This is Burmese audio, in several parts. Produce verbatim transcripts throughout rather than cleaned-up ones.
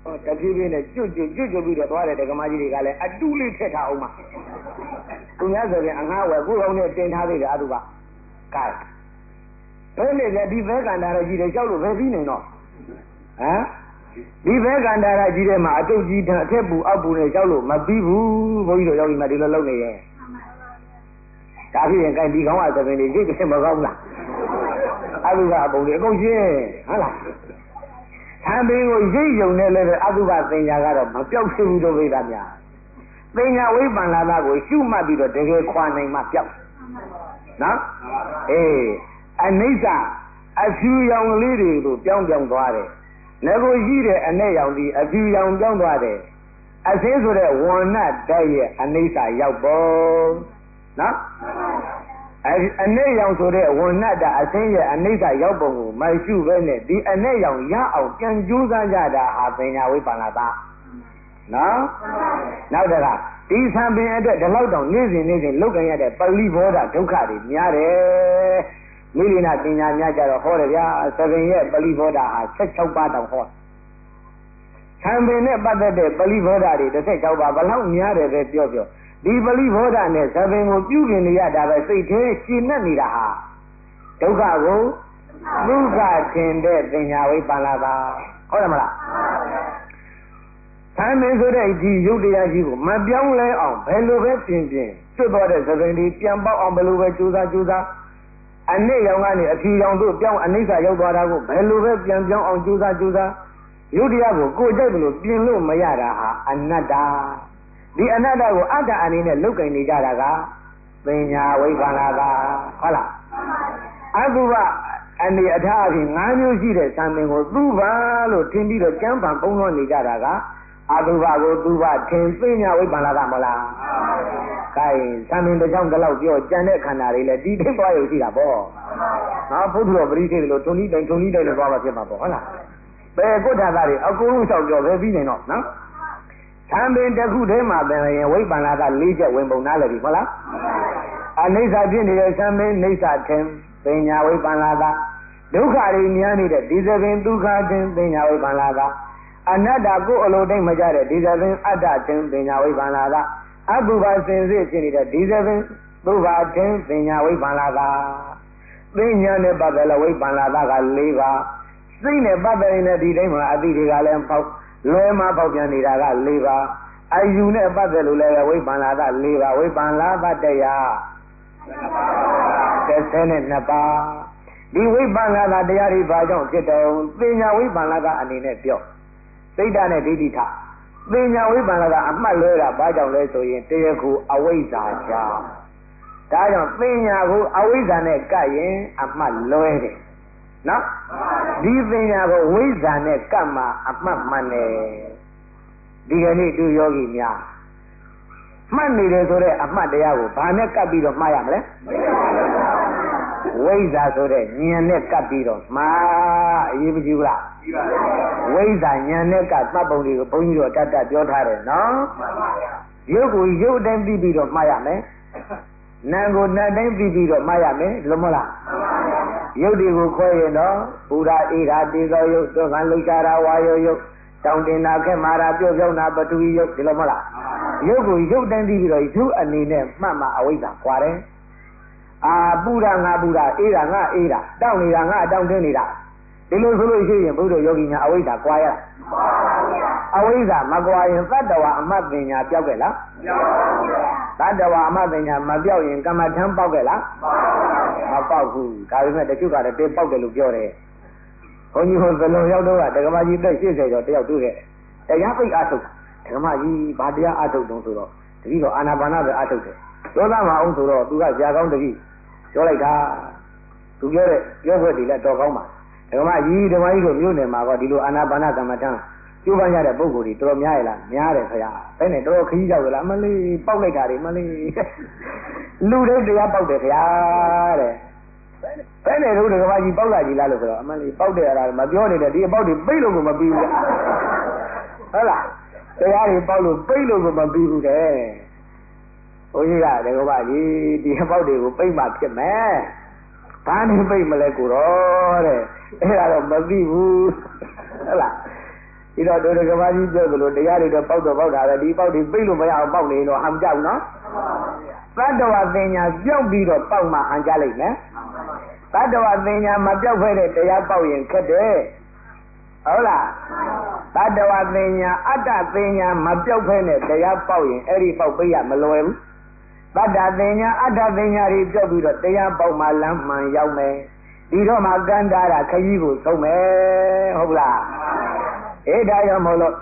တပြေးပြေးနဲ့ကျွတ်ကျွတ်ကျွတ်ကျွတ်ပြီးတော့သွားတယ်ဓမ္မကြီးတွေကလည်းအတူလေးထက်ထားအောင်မှာသူများဆိုရင်အငှားဝယ်ကိုယ်အောင်နဲ့တင်ထားသေးတယ်အတူကကဲဘယ်နဲ့လဲဒီဘဲကန္တာရကြီးတွေကြောက်လို့ပဲပြီးနေတော့ဟမ်ဒီဘဲကန္တာရကြီးထဲမှာအတုတ်ကြီးအထက်ပူအောက်ပူနဲ့ကြောက်လို့မပြီးဘူးဘုန်းကြီးတို့ရောက်ဒီမှာဒီလိုလုပ်နေရင်ဒါဖြစ်ရင်ကဲဒီကောင်းကသပင်လေးရိတ်ကမကောင်းလားအတုကအပုံတွေအကုန်ရှင်းဟုတ်လားသံပင်ကိုရိတ်ယုံနဲ့လည်းအတုကသင်ညာကတော့မပြောက်သေးဘူးတို့ဝိသများသင်ညာဝိပ္ပန္နတာကိုရှုမှတ်ပြီးတော့တကယ်ခွာနိုင်မှပြောက်နော်အေးအနိစ္စအဖြူရောင်လေးတွေလို့ပြောင်းပြောင်းသွားတယ်ငကိုရှိတဲ့အနဲ့ရောင်ဒီအဖြူရောင်ပြောင်းသွားတယ်အစင်းဆိုတဲ့ဝဏ္ဏတိုက်ရဲ့အနိစ္စရောက်ပေါ်နော်အနဲ့ရောင်ဆိုတဲ့ဝဏ္ဏတအစင်းရဲ့အနိစ္စရောက်ပုံကိုမရှိပဲနဲ့ဒီအနဲ့ရောင်ရအောင်ပြန်ကြိုးစားကြတာဟာပညာဝိပ္ပန္နတာနော်နောက်တကဒီသံပင်အတွက်ဒီလောက်တောင်နေ့စဉ်နေ့စဉ်လုတ်ကြရတဲ့ပလိဘောဓဒုက္ခတွေများတယ်မိလိနာပညာများကြတော့ဟောတယ်ဗျာသဘင်ရဲ့ပလိဘောဓဟာဆက်၆ပါးတောင်ဟောသံပင်နဲ့ပတ်သက်တဲ့ပလိဘောဓတွေတစ်ဆက်၆ပါးဘလောက်များတယ်ပဲပြောပြောဒီပလိဘောဓနဲ့သဘင်ကိုပြုပြင်နေရတာပဲစိတ်ထဲရှင်းနေနေတာဟာဒုက္ခကိုဒုက္ခထင်တဲ့ပညာဝိပ္ပန္နတာဟုတ်တယ်မလားသံပင်ဆိုတဲ့ဒီယုတ်တရားကြီးကိုမပြောင်းလဲအောင်ဘယ်လိုပဲပြင်ပြင်ကျွတ်သွားတဲ့သဘင်တွေပြန်ပေါက်အောင်ဘယ်လိုပဲကြိုးစားကြိုးစားအနည်းရောင်ကနေအဖြူရောင်တို့ပြောင်းအနိစ္စရောက်သွားတာကိုဘယ်လိုပဲပြန်ပြောင်းအောင်ကြိုးစားကြိုးစားယုတ်တရားကိုကိုယ်ကြိုက်လို့ပြင်လို့မရတာဟာအနတ္တဒီအနတ္တကိုအတ္တအနေနဲ့လုတ်ကင်နေကြတာကပညာဝိပ္ပန္နတာဟုတ်လားအတုပအနေအထားအပြင်၅မျိုးရှိတဲ့သံပင်ကိုသူ့ဘာလို့ထင်ပြီးတော့ကျမ်းပန်ပုံလို့နေကြတာကအတုပကိုသူ့ဘာထင်ပညာဝိပ္ပန္နတာမလားကဲသံပင်တစ်ချောင်းတစ်လောက်ပြောကြံတဲ့ခန္ဓာတွေလည်းဒီထိပ်သွားရုံရှိတာပေါ့နော်ဘုဒ္ဓတော်ပရိသေလို့ထုံဤတိုင်ထုံဤတိုင်လို့သွားမှာဖြစ်မှာပေါ့ဟုတ်လားဘယ်ကုဋ္ဌာသားတွေအကုန်လုံးလျှောက်ပြောပဲပြီးနေတော့နော်သံပင်တစ်ခုထဲမှာပင်ရင်ဝိပ္ပန္နတာ၄ချက်ဝင်ပုံနားလည်းပြီဟုတ်လားအနိစ္စဖြစ်နေတဲ့သံပင်နိစ္စထင်ပညာဝိပ္ပန္နတာဒုက္ခတွေများနေတဲ့ဒီသပင်ဒုက္ခထင်ပညာဝိပ္ပန္နတာအနတ္တကိုအလိုတိုင်းမကြတဲ့ဒီသပင်အတ္တထင်ပညာဝိပ္ပန္နတာအတုပါစင်စစ်ဖြစ်နေတဲ့ဒီသပင်သုဘာထင်ပညာဝိပ္ပန္နတာပညာနဲ့ပတ်သက်လို့ဝိပ္ပန္နတာက၄ပါးစိတ်နဲ့ပတ်သက်နေတဲ့ဒီတိုင်းမှာအတိတွေကလည်းပေါက်လွယ်မှာပေါက်ပြန်နေတာက၄ပါးအယူနဲ့ပတ်သက်လို့လည်းဝိပ္ပန္နတာ၄ပါးဝိပ္ပန္နတာတရားတစ်ဆယ်နဲ့နှစ်ပါးဒီဝိပ္ပန္နတာတရားတွေဘာကြောင့်ဖြစ်တယ်ပညာဝိပ္ပန္နတာအနေနဲ့ပြောစိတ်ဓာတ်နဲ့ဒိဋ္ဌိထပညာဝိပ္ပန္နတာအမှတ်လွဲတာဘာကြောင့်လဲဆိုရင်တရားကိုအဝိဇ္ဇာကြောင့်ဒါကြောင့်ပညာကိုအဝိဇ္ဇာနဲ့ကပ်ရင်အမှတ်လွဲတယ်နော်ဒီပညာကိုဝိဇ္ဇာနဲ့ကပ်မှအမှတ်မှန်တယ်ဒီကနေ့သူယောဂီများမှတ်နေတယ်ဆိုတဲ့အမှတ်တရားကိုဘာနဲ့ကပ်ပြီးတော့မှားရမလဲဝိဇ္ဇာဆိုတဲ့ဉာဏ်နဲ့ကပ်ပြီးတော့မှားအရေးမကြီးဘူးလားဝိဇ္ဇာဉာဏ်နဲ့ကသတ်ပုံတွေကိုဘုန်းကြီးတို့တတ်တတ်ပြောထားတယ်နော်ရုပ်ကိုရုပ်တိုင်းပြီးပြီးတော့မှားရမယ်နာမ်ကိုနာမ်တိုင်းပြီးပြီးတော့မှားရမယ်လို့မဟုတ်လားရုပ်တွေကိုခွဲရင်တော့ပူရာအေရာတေဇောရုပ်ဒုက္ခလှုပ်ရှားတာဝါယောရုပ်တောင်းတင်တာခက်မာတာပြုတ်ပြောင်းတာပထဝီရုပ်ဒီလိုမဟုတ်လားရုပ်ကိုရုပ်တိုင်းပြီးပြီးတော့ရုပ်အနေနဲ့မှတ်မှအဝိဇ္ဇာခွာတယ်အာပူရာငါပူရာအေးတာငါအေးတာတောင်းနေတာငါတောင်းတင်းနေတာဒီလိုဆိုလို့ရှိရင်ဘုရားယောဂီများအဝိဇ္ဇာကွာရလားအဝိဇ္ဇာမကွာရင်သတ္တဝါအမတ်ပညာပြောက်ခဲ့လားသတ္တဝါအမတ်ပညာမပြောက်ရင်ကမ္မထမ်းပေါက်ခဲ့လားမပေါက်ဘူးဒါပေမဲ့တချို့ကလည်းတင်းပေါက်တယ်လို့ပြောတယ်ဘုန်းကြီးဟိုသလုံးရောက်တော့ဒကမကြီးသက်၈၀ကျော်တယောက်တွေ့ခဲ့တရားပိတ်အထုတ်ဒကမကြီးဘာတရားအထုတ်တုံးဆိုတော့တတိတော့အာနာပါနပဲအထုတ်တယ်ပြောသားမအောင်ဆိုတော့သူကဇာကောင်းတတိပြောလိုက်တာသူပြောတဲ့ပြောခွက်တွေလည်းတော်ကောင်းပါဓမ္မကြီးဓမ္မကြီးတို့မြို့နယ်မှာကဒီလိုအာနာပါနကမ္မထံကျိုးပန်းရတဲ့ပုဂ္ဂိုလ်တွေတော်တော်များရလားများတယ်ခင်ဗျာဘယ်နဲ့တော်တော်ခကြီးရောက်ရလားမလေးပေါက်လိုက်တာတွေမလေးလူတွေတရားပေါက်တယ်ခင်ဗျာတဲ့ဘယ်နဲ့တို့ဓမ္မကြီးပေါက်လာကြီးလားလို့ဆိုတော့အမလေးပေါက်တယ်အလားမပြောနေတဲ့ဒီအပေါက်တွေပိတ်လို့ကိုမပြီးဘူးဟုတ်လားတရားတွေပေါက်လို့ပိတ်လို့ကိုမပြီးဘူးတဲ့ဘုန်းကြီးကဓမ္မကြီးဒီအပေါက်တွေကိုပိတ်မှဖြစ်မယ်ဘာနဲ့ပိတ်မလဲကိုတော့တဲ့အဲ့ဒါတော့မသိဘူးဟုတ်လားဒီတော့ဒုရကဘာကြီးပြောသလိုတရားတွေတော့ပေါက်တော့ပေါက်တာပဲဒီပေါက်တွေပြိလို့မရအောင်ပေါက်နေတော့ဟန်ကြောက်နော်သတ္တဝါသင်ညာပြောက်ပြီးတော့ပေါက်မှဟန်ကြလိမ့်မယ်သတ္တဝါသင်ညာမပြောက်ဖဲတဲ့တရားပေါက်ရင်ခက်တယ်ဟုတ်လားသတ္တဝါသင်ညာအတ္တသင်ညာမပြောက်ဖဲနဲ့တရားပေါက်ရင်အဲ့ဒီပေါက်ပိတ်ရမလွယ်ဘူးသတ္တသင်ညာအတ္တသင်ညာတွေပြောက်ပြီးတော့တရားပေါက်မှလမ်းမှန်ရောက်မယ်ဒီတော့မှကန္တာရခကြီးကိုသုံးမယ်ဟုတ်လားအဲ့ဒါကြောင့်မို့လို့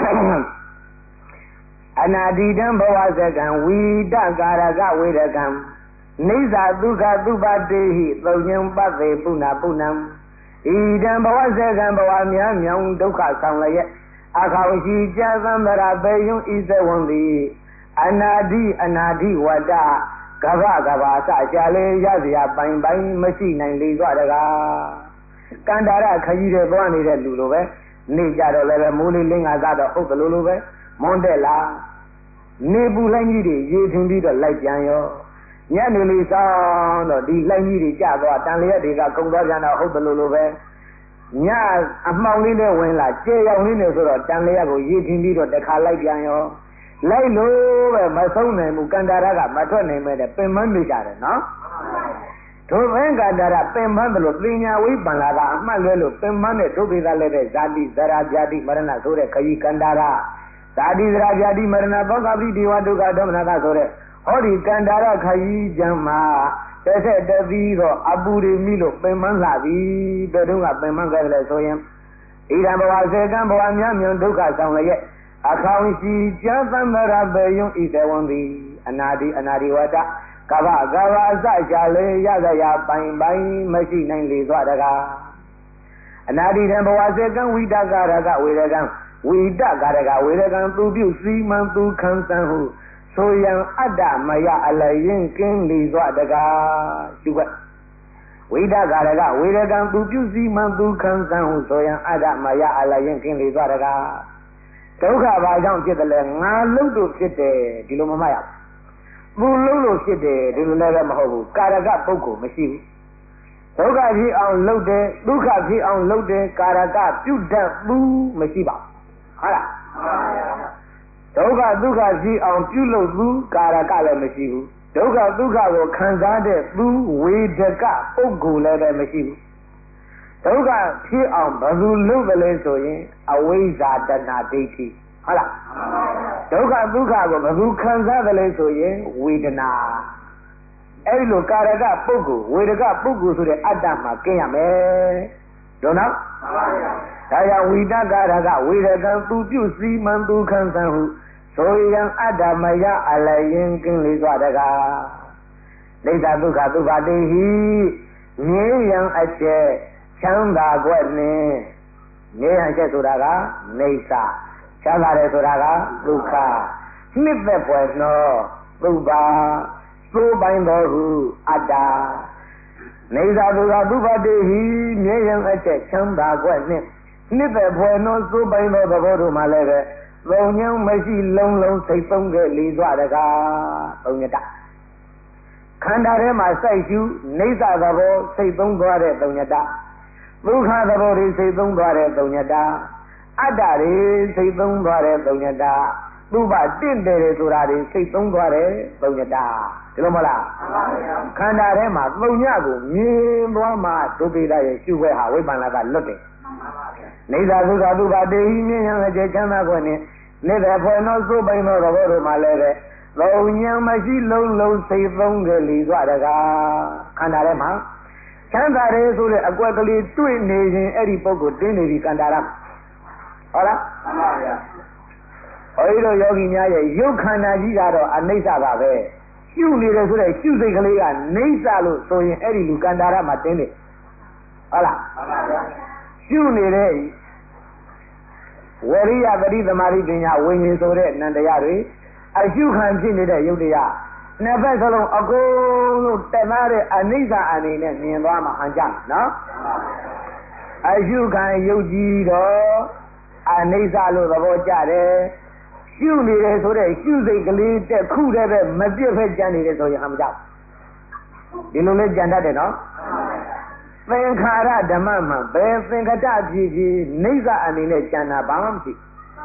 အနာတိတံဘဝဇကံဝိတကာရကဝေရကံနိစ္စဒုက္ခသုပတိဟိသုံညံပသေပုဏ္ဏပုဏ္ဏံဣဒံဘဝဇကံဘဝများမြောင်ဒုက္ခဆောင်လျက်အခါဝရှိကြသံဗရာပေယုံဤသဝံတိအနာတိအနာတိဝတ္တကဗ္ဗကဗ္ဗအစရှာလေးရစရာပိုင်ပိုင်မရှိနိုင်လေသွားတကားကန္တာရခကြီးတွေသွားနေတဲ့လူလိုပဲနေကြတော့လည်းပဲမိုးလေးလင်းငါသားတော့ဟုတ်တယ်လို့လိုပဲမွန်းတက်လာနေပူလိုင်းကြီးတွေရေထင်ပြီးတော့လိုက်ပြန်ရောညနေလေးဆောင်တော့ဒီလိုင်းကြီးတွေကျသွားတန်လျက်တွေကကုံသွားပြန်တော့ဟုတ်တယ်လို့လိုပဲညအမှောင်လေးနဲ့ဝင်လာကျေရောင်လေးနဲ့ဆိုတော့တန်လျက်ကိုရေထင်ပြီးတော့တခါလိုက်ပြန်ရောလိုက်လို့ပဲမဆုံးနိုင်ဘူးကန္တာရကမထွက်နိုင်မဲ့တဲ့ပင်မနေကြတယ်နော်ထိုဘင်္ဂန္တာရပင်မတယ်လို့ပညာဝိပ္ပန္နာကအမှတ်လွဲလို့ပင်မနဲ့ဒုဗေဒလည်းတဲ့ဇာတိဇရာဗျာတိမရဏဆိုတဲ့ခကြီးကန္တာရဇာတိဇရာဗျာတိမရဏသောကပိဒီဝဒုက္ခဒေါမနတာဆိုတဲ့ဟောဒီကန္တာရခကြီးကျမ်းမှာတစ်ဆက်တည်းတော့အပူတွေမိလို့ပင်မလာပြီဘယ်တော့ကပင်မခဲ့တယ်ဆိုရင်ဣဒံဘဝစေကံဘဝများမြုံဒုက္ခဆောင်လျက်အခေါင်ရှိကြသံဗရာပေယုံဤသဝံတိအနာတိအနာတိဝတ္တကဗ္ဗကဗ္ဗအစရှာလေရသရာပိုင်ပိုင်မရှိနိုင်လေသွားတကားအနာတိတံဘဝစေကံဝိတကာရကဝေရကံဝိတကာရကဝေရကံသူပြုစီမံသူခံစံဟုဆိုရန်အတ္တမယအလရင်ကင်းလေသွားတကားရှုွက်ဝိတကာရကဝေရကံသူပြုစီမံသူခံစံဟုဆိုရန်အတ္တမယအလရင်ကင်းလေသွားတကားဒုက္ခဘာကြောင့်ဖြစ်တယ်လဲငါလုံးတို့ဖြစ်တယ်ဒီလိုမမှတ်ရဘူးသူလုံးလို့ဖြစ်တယ်ဒီလိုလည်းမဟုတ်ဘူးကာရကပုဂ္ဂိုလ်မရှိဘူးဒုက္ခဖြစ်အောင်လုပ်တယ်ဒုက္ခဖြစ်အောင်လုပ်တယ်ကာရကပြုတ်တတ်ဘူးမရှိပါဘူးဟုတ်လားဒုက္ခဒုက္ခဖြစ်အောင်ပြုလုပ်ဘူးကာရကလည်းမရှိဘူးဒုက္ခဒုက္ခကိုခံစားတဲ့သူဝေဒကပုဂ္ဂိုလ်လည်းပဲမရှိဘူးဒုက္ခဖြစ်အောင်ဘယ်သူလုပ်တယ်လဲဆိုရင်အဝိဇ္ဇာတဏှာဒိဋ္ဌိဟုတ်လားဒုက္ခဒုက္ခကိုဘယ်သူခံစားတယ်လဲဆိုရင်ဝေဒနာအဲ့ဒီလိုကာရကပုဂ္ဂိုလ်ဝေဒကပုဂ္ဂိုလ်ဆိုတဲ့အတ္တမှာကျင်းရမယ်တို့နော်ဒါကြောင့်ဝိတကာရကဝေဒကံသူပြုစီမံသူခံစံဟုဆိုရန်အတ္တမယအလရင်ကင်းလေသွားတကားဒိဋ္ဌဒုက္ခသုဘတိဟိမြေယံအကျက်ချမ်းသာကွက်နဲ့မြေယံအကျက်ဆိုတာကနေသချမ်းသာတယ်ဆိုတာကဒုက္ခနှစ်သက်ဖွယ်သောသုဘသိုးပိုင်းတော်ဟုအတ္တနေသာဒုက္ခသုဘတိဟိမြေယံအကျက်ချမ်းသာကွက်နဲ့နှစ်သက်ဖွယ်သောသိုးပိုင်းတော်သဘောတို့မှလည်းပဲသုံးညံမရှိလုံးလုံးစိတ်သုံးခဲ့လေသွားတကားသုံးညတခန္ဓာထဲမှာစိုက်ရှုနေသသဘောစိတ်သုံးသွားတဲ့သုံးညတဒုက္ခသဘောတွေစိတ်သုံးသွားတဲ့သုံးညတအတ္တတွေစိတ်သုံးသွားတဲ့သုံးညတသူ့ဘာတင့်တယ်ဆိုတာတွေစိတ်သုံးသွားတဲ့သုံးညတဒီလိုမလားခန္ဓာထဲမှာသုံးညကိုမြင်သွားမှဒုတိယရဲ့ရှုခွဲဟာဝိပ္ပန္နကလွတ်တယ်နေသာဒုက္ခသုဘတေဟိမြင်ရတဲ့ချမ်းသာခွင့်နဲ့နေတဲ့ဖွယ်သောသို့ပိုင်သောသဘောတို့မှလည်းပဲသုံးညံမရှိလုံးလုံးစိတ်သုံးကြလီသွားတကားခန္ဓာထဲမှာချမ်းသာတယ်ဆိုတဲ့အကွက်ကလေးတွေ့နေရင်အဲ့ဒီပုဂ္ဂိုလ်တင်းနေပြီကန္တာရဟုတ်လားမှန်ပါဗျာဘုန်းကြီးတို့ယောဂီများရဲ့ရုပ်ခန္ဓာကြီးကတော့အနိစ္စပါပဲရှုနေတယ်ဆိုတဲ့ရှုစိတ်ကလေးကနေစ္စလို့ဆိုရင်အဲ့ဒီလူကန္တာရမှာတင်းနေဟုတ်လားမှန်ပါဗျာရှုနေတဲ့ဝရိယပရိသမารိပညာဝိညာဉ်ဆိုတဲ့နန္တရားတွေအရှုခံဖြစ်နေတဲ့ယုတ်တရားနှစ်ဖက်စလုံးအကုန်လုံးတက်သားတဲ့အနိစ္စအနေနဲ့မြင်သွားမှဟန်ကြနော်အရှုခံယုတ်ကြီးတော့အနိစ္စလို့သဘောကျတယ်ရှုနေတယ်ဆိုတဲ့ရှုစိတ်ကလေးတက်ခုတည်းပဲမပြတ်ဖက်ကြံနေတယ်ဆိုရင်ဟန်မကြောက်ဒီလိုလေးကြံတတ်တယ်နော်သင်္ခါရဓမ္မမှာဘယ်သင်္ခတဖြစ်ဖြစ်နိစ္စအနေနဲ့ကြံတာဘာမှမရှိ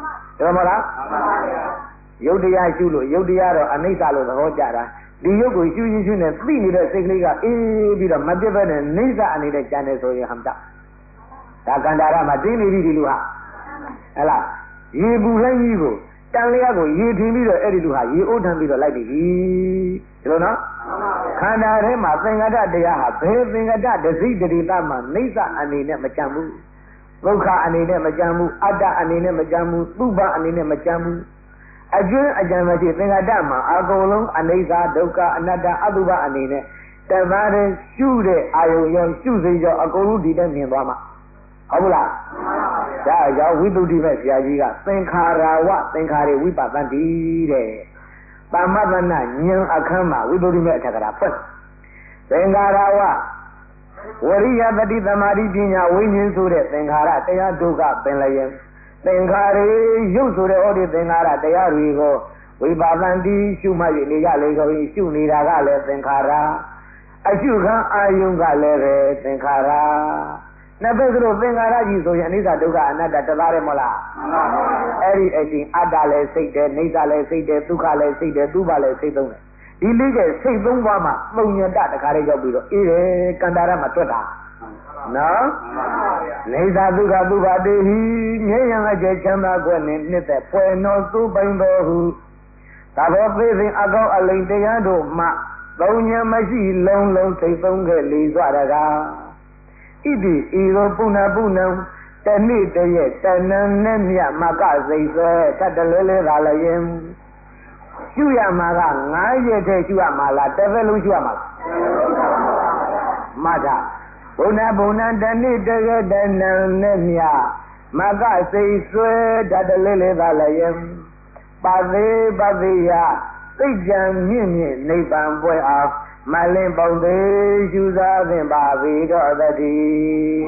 တယ်မဟုတ်လားရုပ်တရားရှုလို့ရုပ်တရားတော့အနိစ္စလို့သဘောကျတာဒီရုပ်ကိုရှုရင်ရှုနေသိနေတဲ့စိတ်ကလေးကအေးပြီးတော့မပြတ်ပဲနဲ့နိစ္စအနေနဲ့ကြံနေဆိုရင်ဟမ်တာဒါကန္တာရမှာတင်းနေပြီဒီလူဟာဟဲ့လားရေပူလိုက်ကြီးကိုတန်လျာကိုရေထင်ပြီးတော့အဲ့ဒီလူဟာရေအိုးထမ်းပြီးတော့လိုက်ပြီဒီလိုနော်ခန္ဓာထဲမှာသင်္ခါရတရားဟာဘယ်သင်္ခါရတစိတတိတမှာနိစ္စအနေနဲ့မကြံဘူးဒုက္ခအနေနဲ့မကြံဘူးအတ္တအနေနဲ့မကြံဘူးသုဘအနေနဲ့မကြံဘူးအကျွမ်းအကြံမရှိသင်္ခါရမှာအကုန်လုံးအနိစ္စဒုက္ခအနတ္တအတုပအနေနဲ့တပါးတည်းရှုတဲ့အာယုံရောရှုစိတ်ရောအကုန်လုံးဒီတဲ့မြင်သွားမှာဟုတ်ဘူးလားဒါကြောင့်ဝိသုဒ္ဓိမဲ့ဆရာကြီးကသင်္ခါရဝသင်္ခါရဝိပဿန္တိတဲ့သမ္မတနာဉာဏ်အခမ်းမှာဝိသုဒ္ဓိမဲ့အထက်ကရာဖွင့်သင်္ခါရဝဝရိယတတိသမာဓိပညာဝိညာဉ်ဆိုတဲ့သင်္ခါရတရားဒုက္ခပင်လျင်သင်္ခါရရုပ်ဆိုတဲ့ဟောဒီသင်္ခါရတရားတွေကိုဝိပဿန္တိရှုမှတ်နေကြလေဆိုရင်ရှုနေတာကလည်းသင်္ခါရအရှုခံအာယုံကလည်းပဲသင်္ခါရနှစ်ဘက်ကတော့သင်္ခါရကြီးဆိုရင်အနိစ္စဒုက္ခအနတ္တတသားတယ်မဟုတ်လားအဲ့ဒီအချိန်အတ္တလည်းစိတ်တယ်နိစ္စလည်းစိတ်တယ်ဒုက္ခလည်းစိတ်တယ်သုဘလည်းစိတ်သုံးတယ်ဒီလေးကစိတ်သုံးပါးမှာပုံညတတခါလေးရောက်ပြီးတော့အေးတယ်ကန္တာရမှာတွက်တာနော်နေသာဒုက္ခသုဘတေဟိမြဲရန်အကျချမ်းသာခွင့်နဲ့နှစ်သက်ဖွယ်တော်သူပိုင်တော်ဟုသာဘောသေးစဉ်အကောက်အလိမ်တရားတို့မှသုံးညမရှိလုံးလုံးစိတ်သုံးခဲ့လေစွာတကားဣတိဤသောပုဏ္ဏပုဏ္ဏံတနေ့တည်းရဲ့တဏ္ဏနဲ့မြမကစိတ်ဆွဲတတ်တလဲလဲသာလည်းရင်ရှုရမှာကငါးရက်တည်းရှုရမှာလားတစ်သက်လုံးရှုရမှာလားမထာဘုဏ္ဏဘုဏ္ဏတနေ့တည်းရဲ့တဏ္ဏနဲ့မြမကစိတ်ဆွဲတတ်တလဲလဲသာလည်းရင်ပါသေးပါသေးရသိကြံမြင့်မြင့်နိဗ္ဗာန်ပွဲအောင်မလင်းပုံသေးရှုစားသင်ပါပြီတော့တည်း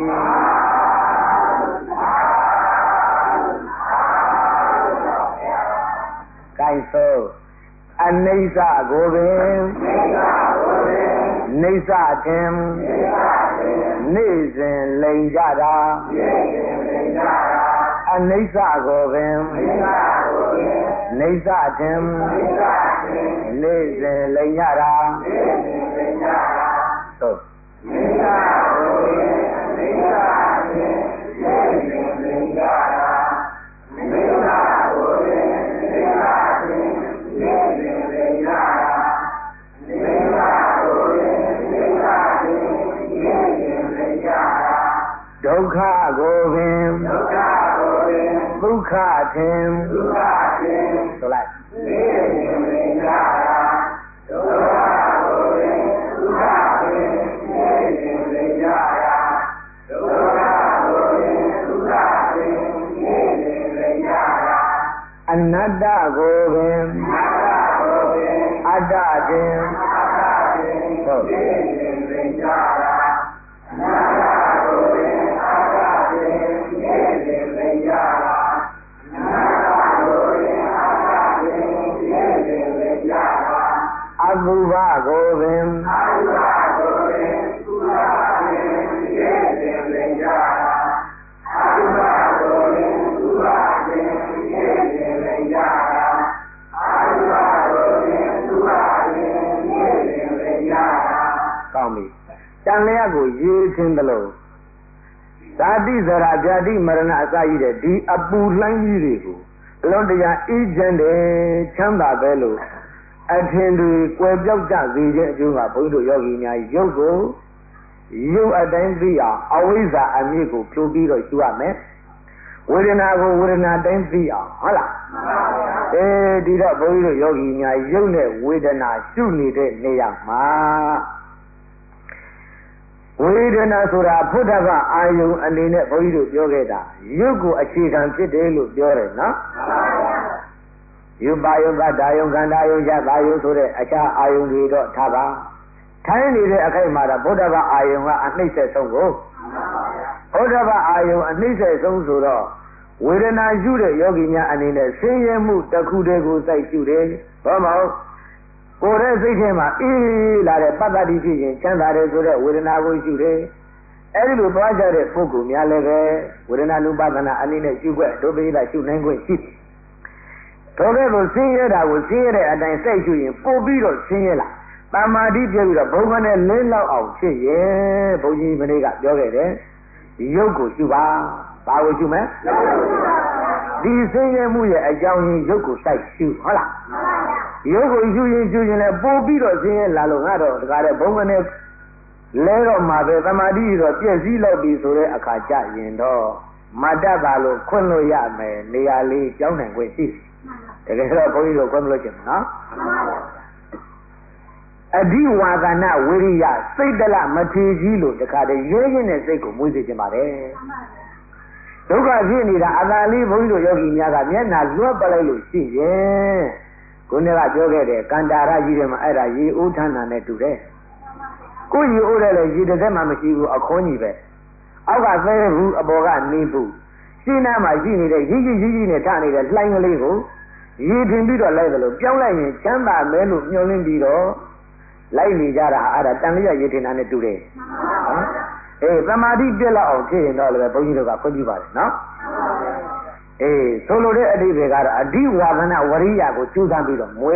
ကိုင်ဆိုအနိစ္စကိုပင်နိစ္စတင်နေ့စဉ်လိန်ကြတာအနိစ္စကိုပင်နိစ္စတင်နေ့စဉ်လိန်ကြတာသို့နိစ္စကိုပင်နိစ္စတင်နေ့စဉ်လိန်ကြတာနိစ္စကိုပင်နိစ္စတင်နေ့စဉ်လိန်ကြတာနိစ္စကိုပင်နိစ္စတင်နေ့စဉ်လိန်ကြတာဒုက္ခကိုပင်ဒုက္ခကိုပင်ဒုက္ခတင်ဒုက္ခတင်ဆိုလိုက်နေ့စဉ်လိန်ကြတာဒုက္ခကိုပင်ဒုက္ခတင်နေ့စဉ်လိန်ကြတာဒုက္ခကိုပင်ဒုက္ခတင်နေ့စဉ်လိန်ကြတာအနတ္တကိုပင်အနတ္တကိုပင်အတ္တတင်အတ္တတင်ဟုတ်နေ့စဉ်လိန်ကြတာအနတ္တကိုပင်အတ္တတင်နေ့စဉ်လိန်ကြတာအနတ္တကိုပင်အတ္တတင်နေ့စဉ်လိန်ကြတာအတုပကိုပင်အတုပကိုပင်သုဘတင်နေ့စဉ်လိန်ကြတာအတုပကိုပင်သုဘတင်နေ့စဉ်လိန်ကြတာအတုပကိုပင်သုဘတင်နေ့စဉ်လိန်ကြတာကောင်းပြီတန်လျာကိုရေးခြင်းတလို့ဇာတိဇရာဗျာတိမရဏအစရှိတဲ့ဒီအပူလှိုင်းကြီးတွေကိုအလုံးတရားအေးချမ်းတယ်ချမ်းသာပဲလို့အထင်တွေကွယ်ပြောက်ကြစေခြင်းအကျိုးကဘုန်းကြီးတို့ယောဂီများရုပ်ကိုရုပ်အတိုင်းသိအောင်အဝိဇ္ဇာအမြစ်ကိုဖြိုးပြီးတော့ရှုရမယ်ဝေဒနာကိုဝေဒနာတိုင်းသိအောင်ဟုတ်လားမှန်ပါဗျာအဲဒီတော့ဘုန်းကြီးတို့ယောဂီများရုပ်နဲ့ဝေဒနာရှုနေတဲ့နေရာမှာဝေဒနာဆိုတာဖုဒ္ဓဘာအာယုံအနေနဲ့ဘုန်းကြီးတို့ပြောခဲ့တာရုပ်ကိုအခြေခံဖြစ်တယ်လို့ပြောတယ်နော်မှန်ပါဗျာယူပါယုကဒါယုံခန္ဓာယုံရတာယုံဆိုတဲ့အခြားအာယုံတွေတော့ထားပါထိုင်းနေတဲ့အခိုက်မှာတော့ဗုဒ္ဓဘာအာယုံကအနှိမ့်ဆက်ဆုံးကိုဗုဒ္ဓဘာအာယုံအနှိမ့်ဆက်ဆုံးဆိုတော့ဝေဒနာရှုတဲ့ယောဂီများအနေနဲ့ဆင်းရဲမှုတစ်ခုတည်းကိုစိုက်ရှုတယ်ဘာမဟုတ်ကိုယ်ရဲ့စိတ်ထဲမှာအေးလာတဲ့ပတ္တတိဖြစ်ရင်ချမ်းသာတယ်ဆိုတဲ့ဝေဒနာကိုရှုတယ်အဲဒီလိုသွားကြတဲ့ပုဂ္ဂိုလ်များလည်းပဲဝေဒနာနုပါဒနာအနေနဲ့ရှုွက်ဒုပိဋကရှုနိုင်ခွင့်ရှိတယ်တော်ကဲ့ကိုဆင်းရဲတာကိုဆင်းရဲတဲ့အတိုင်းစိတ်ရှုရင်ပို့ပြီးတော့ဆင်းရဲလာတမာတိပြပြီးတော့ဘုံကနဲ့လင်းလောက်အောင်ဖြစ်ရဲ့ဘုန်းကြီးမနေ့ကပြောခဲ့တယ်ဒီရုပ်ကိုရှုပါဘာကိုရှုမလဲဒီဆင်းရဲမှုရဲ့အကြောင်းရင်းရုပ်ကိုစိုက်ရှုဟုတ်လားရုပ်ကိုရှုရင်ရှုရင်လည်းပို့ပြီးတော့ဆင်းရဲလာလို့ငါတော့တကားတဲ့ဘုံကနဲ့လဲတော့မှာပဲတမာတိတော့ပြည့်စည်လောက်ပြီဆိုတဲ့အခါကျရင်တော့မတတ်ပါလို့ခွင့်လို့ရမယ်နေရာလေးကြောင်းနိုင်ခွင့်ရှိတယ်တကယ်တော့ဘုန်းကြီးတို့ခွင့်မလို့ချင်ဘူးနော်အဓိဝါဒနာဝိရိယစိတ်တလမထေကြီးလို့တခါတည်းရဲရင်တဲ့စိတ်ကိုမွေးစေချင်ပါတယ်ဒုက္ခဖြစ်နေတာအသာလေးဘုန်းကြီးတို့ယောဂီများကမျက်နှာလွှတ်ပလိုက်လို့ရှိရင်ခုနကပြောခဲ့တဲ့ကန္တာရကြီးတွေမှာအဲ့ဒါရေအိုးထန်းတာနဲ့တူတယ်ကိုရေအိုးတယ်လေရေတစ်သက်မှမရှိဘူးအခွန်းကြီးပဲအောက်ကသဲဘူးအပေါ်ကနေဘူးရှင်းနားမှာရှိနေတဲ့ရည်ရည်ရည်ရည်နဲ့ထနေတဲ့လှိုင်းကလေးကိုရေထင်ပြီးတော့လိုက်တယ်လို့ပြောင်းလိုက်ရင်ချမ်းသာမဲလို့မျှော်လင့်ပြီးတော့လိုက်နေကြတာအဲ့ဒါတန်လျက်ရေထင်တာနဲ့တူတယ်နော်အေးသမာဓိပြည့်လောက်အောင်ဖြစ်ရင်တော့လည်းဘုန်းကြီးတို့ကခွင့်ပြုပါတယ်နော်အေးဆိုလိုတဲ့အဓိပ္ပာယ်ကတော့အဓိဝါဒနာဝရိယကိုကျူးစမ်းပြီးတော့မွေ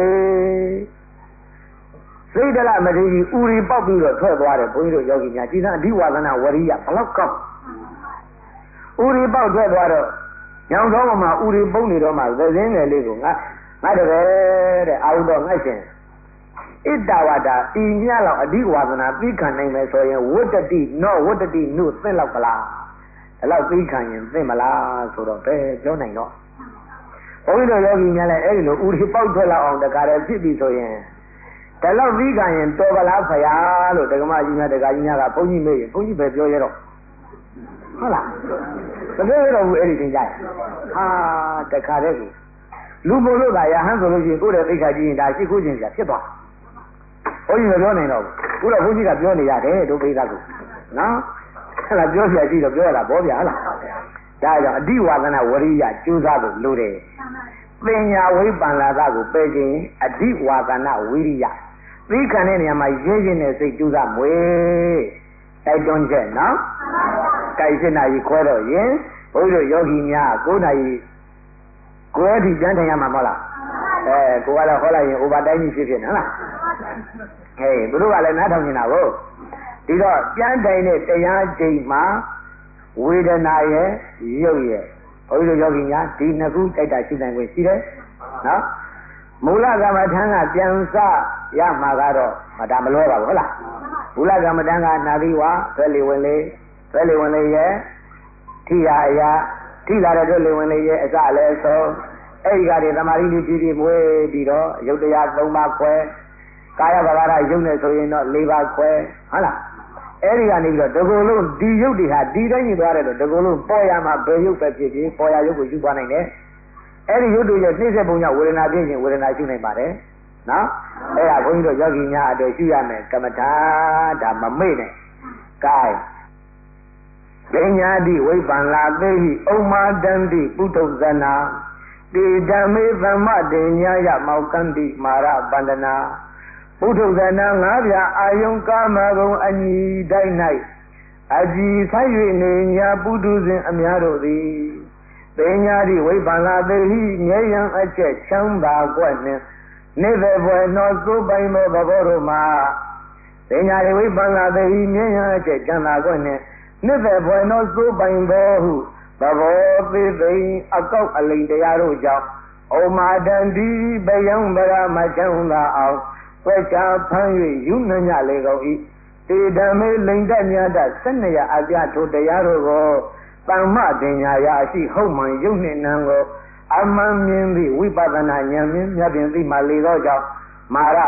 စိတ်တလမထေကြီးဥရီပေါက်ပြီးတော့ထွက်သွားတယ်ဘုန်းကြီးတို့ယောဂီများကြည်စမ်းအဓိဝါဒနာဝရိယဘလောက်ကောင်းဥရီပေါက်ထွက်သွားတော့ညောင်တော်မှာဥရီပုံနေတော့မှသစင်းငယ်လေးကိုငါငါတကယ်တဲ့အာဟုတော့ငါရှင်ဣတဝါဒဤမြလောက်အဓိဝါဒနာသိခံနိုင်မယ်ဆိုရင်ဝတ္တတိနောဝတ္တတိနုသင့်လောက်ကလားဒါလောက်သိခံရင်သိမလားဆိုတော့ဘယ်ပြောနိုင်တော့ဘုန်းကြီးတို့ယောဂီများလည်းအဲ့ဒီလိုဥရီပေါက်ထွက်လောက်အောင်တကားတယ်ဖြစ်ပြီဆိုရင်ဒါလောက်သိခံရင်တော်ကလားဖရာလို့ဒကမကြီးများဒကာကြီးများကဘုန်းကြီးမေးရင်ဘုန်းကြီးပဲပြောရတော့ဟုတ်လားမပြောရတော့ဘူးအဲ့ဒီတင်ကြရင်ဟာတခါတည်းကိုလူမို့လို့ကရဟန်းဆိုလို့ရှိရင်ကိုယ့်ရဲ့သိက္ခာကြီးရင်ဒါရှိခိုးခြင်းစရာဖြစ်သွားဘုန်းကြီးမပြောနိုင်တော့ဘူးခုတော့ဘုန်းကြီးကပြောနေရတယ်တို့ပိဿကနော်အဲ့ဒါပြောပြကြည့်တော့ပြောရတာဗောဗျာဟုတ်လားဒါကြောင့်အဓိဝါဒနာဝရိယကျိုးစားဖို့လိုတယ်ပညာဝိပ္ပန္နာကိုပယ်ခြင်းအဓိဝါဒနာဝိရိယသိခံတဲ့နေရာမှာရဲရင်တဲ့စိတ်ကျိုးစားမွေတိုက်တွန်းချက်နော်တိုက်စစ်နာကြီးခွဲတော့ရင်ဘုန်းကြီးတို့ယောဂီများကိုးနာရီကိုယ်အထိကျမ်းထိုင်ရမှာမဟုတ်လားအဲကိုကတော့ဟောလိုက်ရင် over time ကြီးဖြစ်ဖြစ်နော်လားဟေးသူတို့ကလည်းနားထောင်နေတာကိုဒီတော့ကျမ်းတိုင်တဲ့တရားချိန်မှာဝေဒနာရဲ့ရုပ်ရဲ့ဘုန်းကြီးတို့ယောဂီများဒီနှစ်ခုတိုက်တာရှိနိုင်ခွင့်ရှိတယ်နော်မူလကမ္မထံကပြန်စရမှာကတော့မဒါမလွဲပါဘူးဟုတ်လားမူလကမ္မထံကနာသီဝါသွဲလီဝင်လေးသွဲလီဝင်လေးရဲ့ထိရာအရာထိလာတဲ့သွဲလီဝင်လေးရဲ့အစလည်းဆုံးအဲ့ဒီကတည်းကသမာဓိလေးဖြည်းဖြည်းမွေးပြီးတော့ရုပ်တရား၃ပါးခွဲကာယဘာဝရရုပ်နဲ့ဆိုရင်တော့၄ပါးခွဲဟုတ်လားအဲ့ဒီကနေပြီးတော့တကူလုံးဒီရုပ်တွေဟာဒီတိုင်းကြီးသွားတယ်လို့တကူလုံးပေါ်ရမှာဘယ်ရုပ်ပဲဖြစ်ဖြစ်ပေါ်ရရုပ်ကိုယူသွားနိုင်တယ်အဲ့ဒီရုပ်တွေရဲ့နှိမ့်ဆက်ပုံကြောင့်ဝေဒနာဖြစ်ရင်ဝေဒနာရှုနိုင်ပါတယ်နော်အဲ့ဒါဘုန်းကြီးတို့ယောဂီများအတွက်ရှုရမယ်ကမ္မထာဒါမမေ့နဲ့ gain ပညာတိဝိပ္ပန္နာသေဟိဥမ္မာတန္တိပုထုဇနာတေဓမ္မေသမ္မတေညာယမောကန္တိမာရပန္ဒနာပုထုဇနာငါးပြအာယုံကာမဂုံအညီတိုင်း၌အကြည်ဆိုင်၍နေညာပုထုဇဉ်အများတို့သည်ပညာတိဝိပ္ပန္နာသေဟိငြိယံအကျက်ချမ်းသာကွက်နှင့်နေဘယ်ဘွယ်သောသိုးပိုင်သောသဘောတို့မှာပညာတိဝိပ္ပန္နာသေဟိငြိယံအကျက်ချမ်းသာကွက်နှင့်နေဘယ်ဘွယ်သောသိုးပိုင်သောဟုသဘောသေးသိအကောက်အလိန်တရားတို့ကြောင့်ဩမာတန္တိဘယံဗရာမချမ်းသာအောင်ဝေချာဖမ်း၍ယူနှညလေကုန်၏တေဓမ္မေလိန်တမြတ်ဆယ်နှစ်ရာအပြထိုတရားတို့ကိုတမ္မတင်ညာရာရှိဟုတ်မှန်ယုတ်နှင့်နံကိုအမှန်မြင်သည့်ဝိပဿနာဉာဏ်မြင်မြတ်ပင်သိမှလေသောကြောင့်မာရ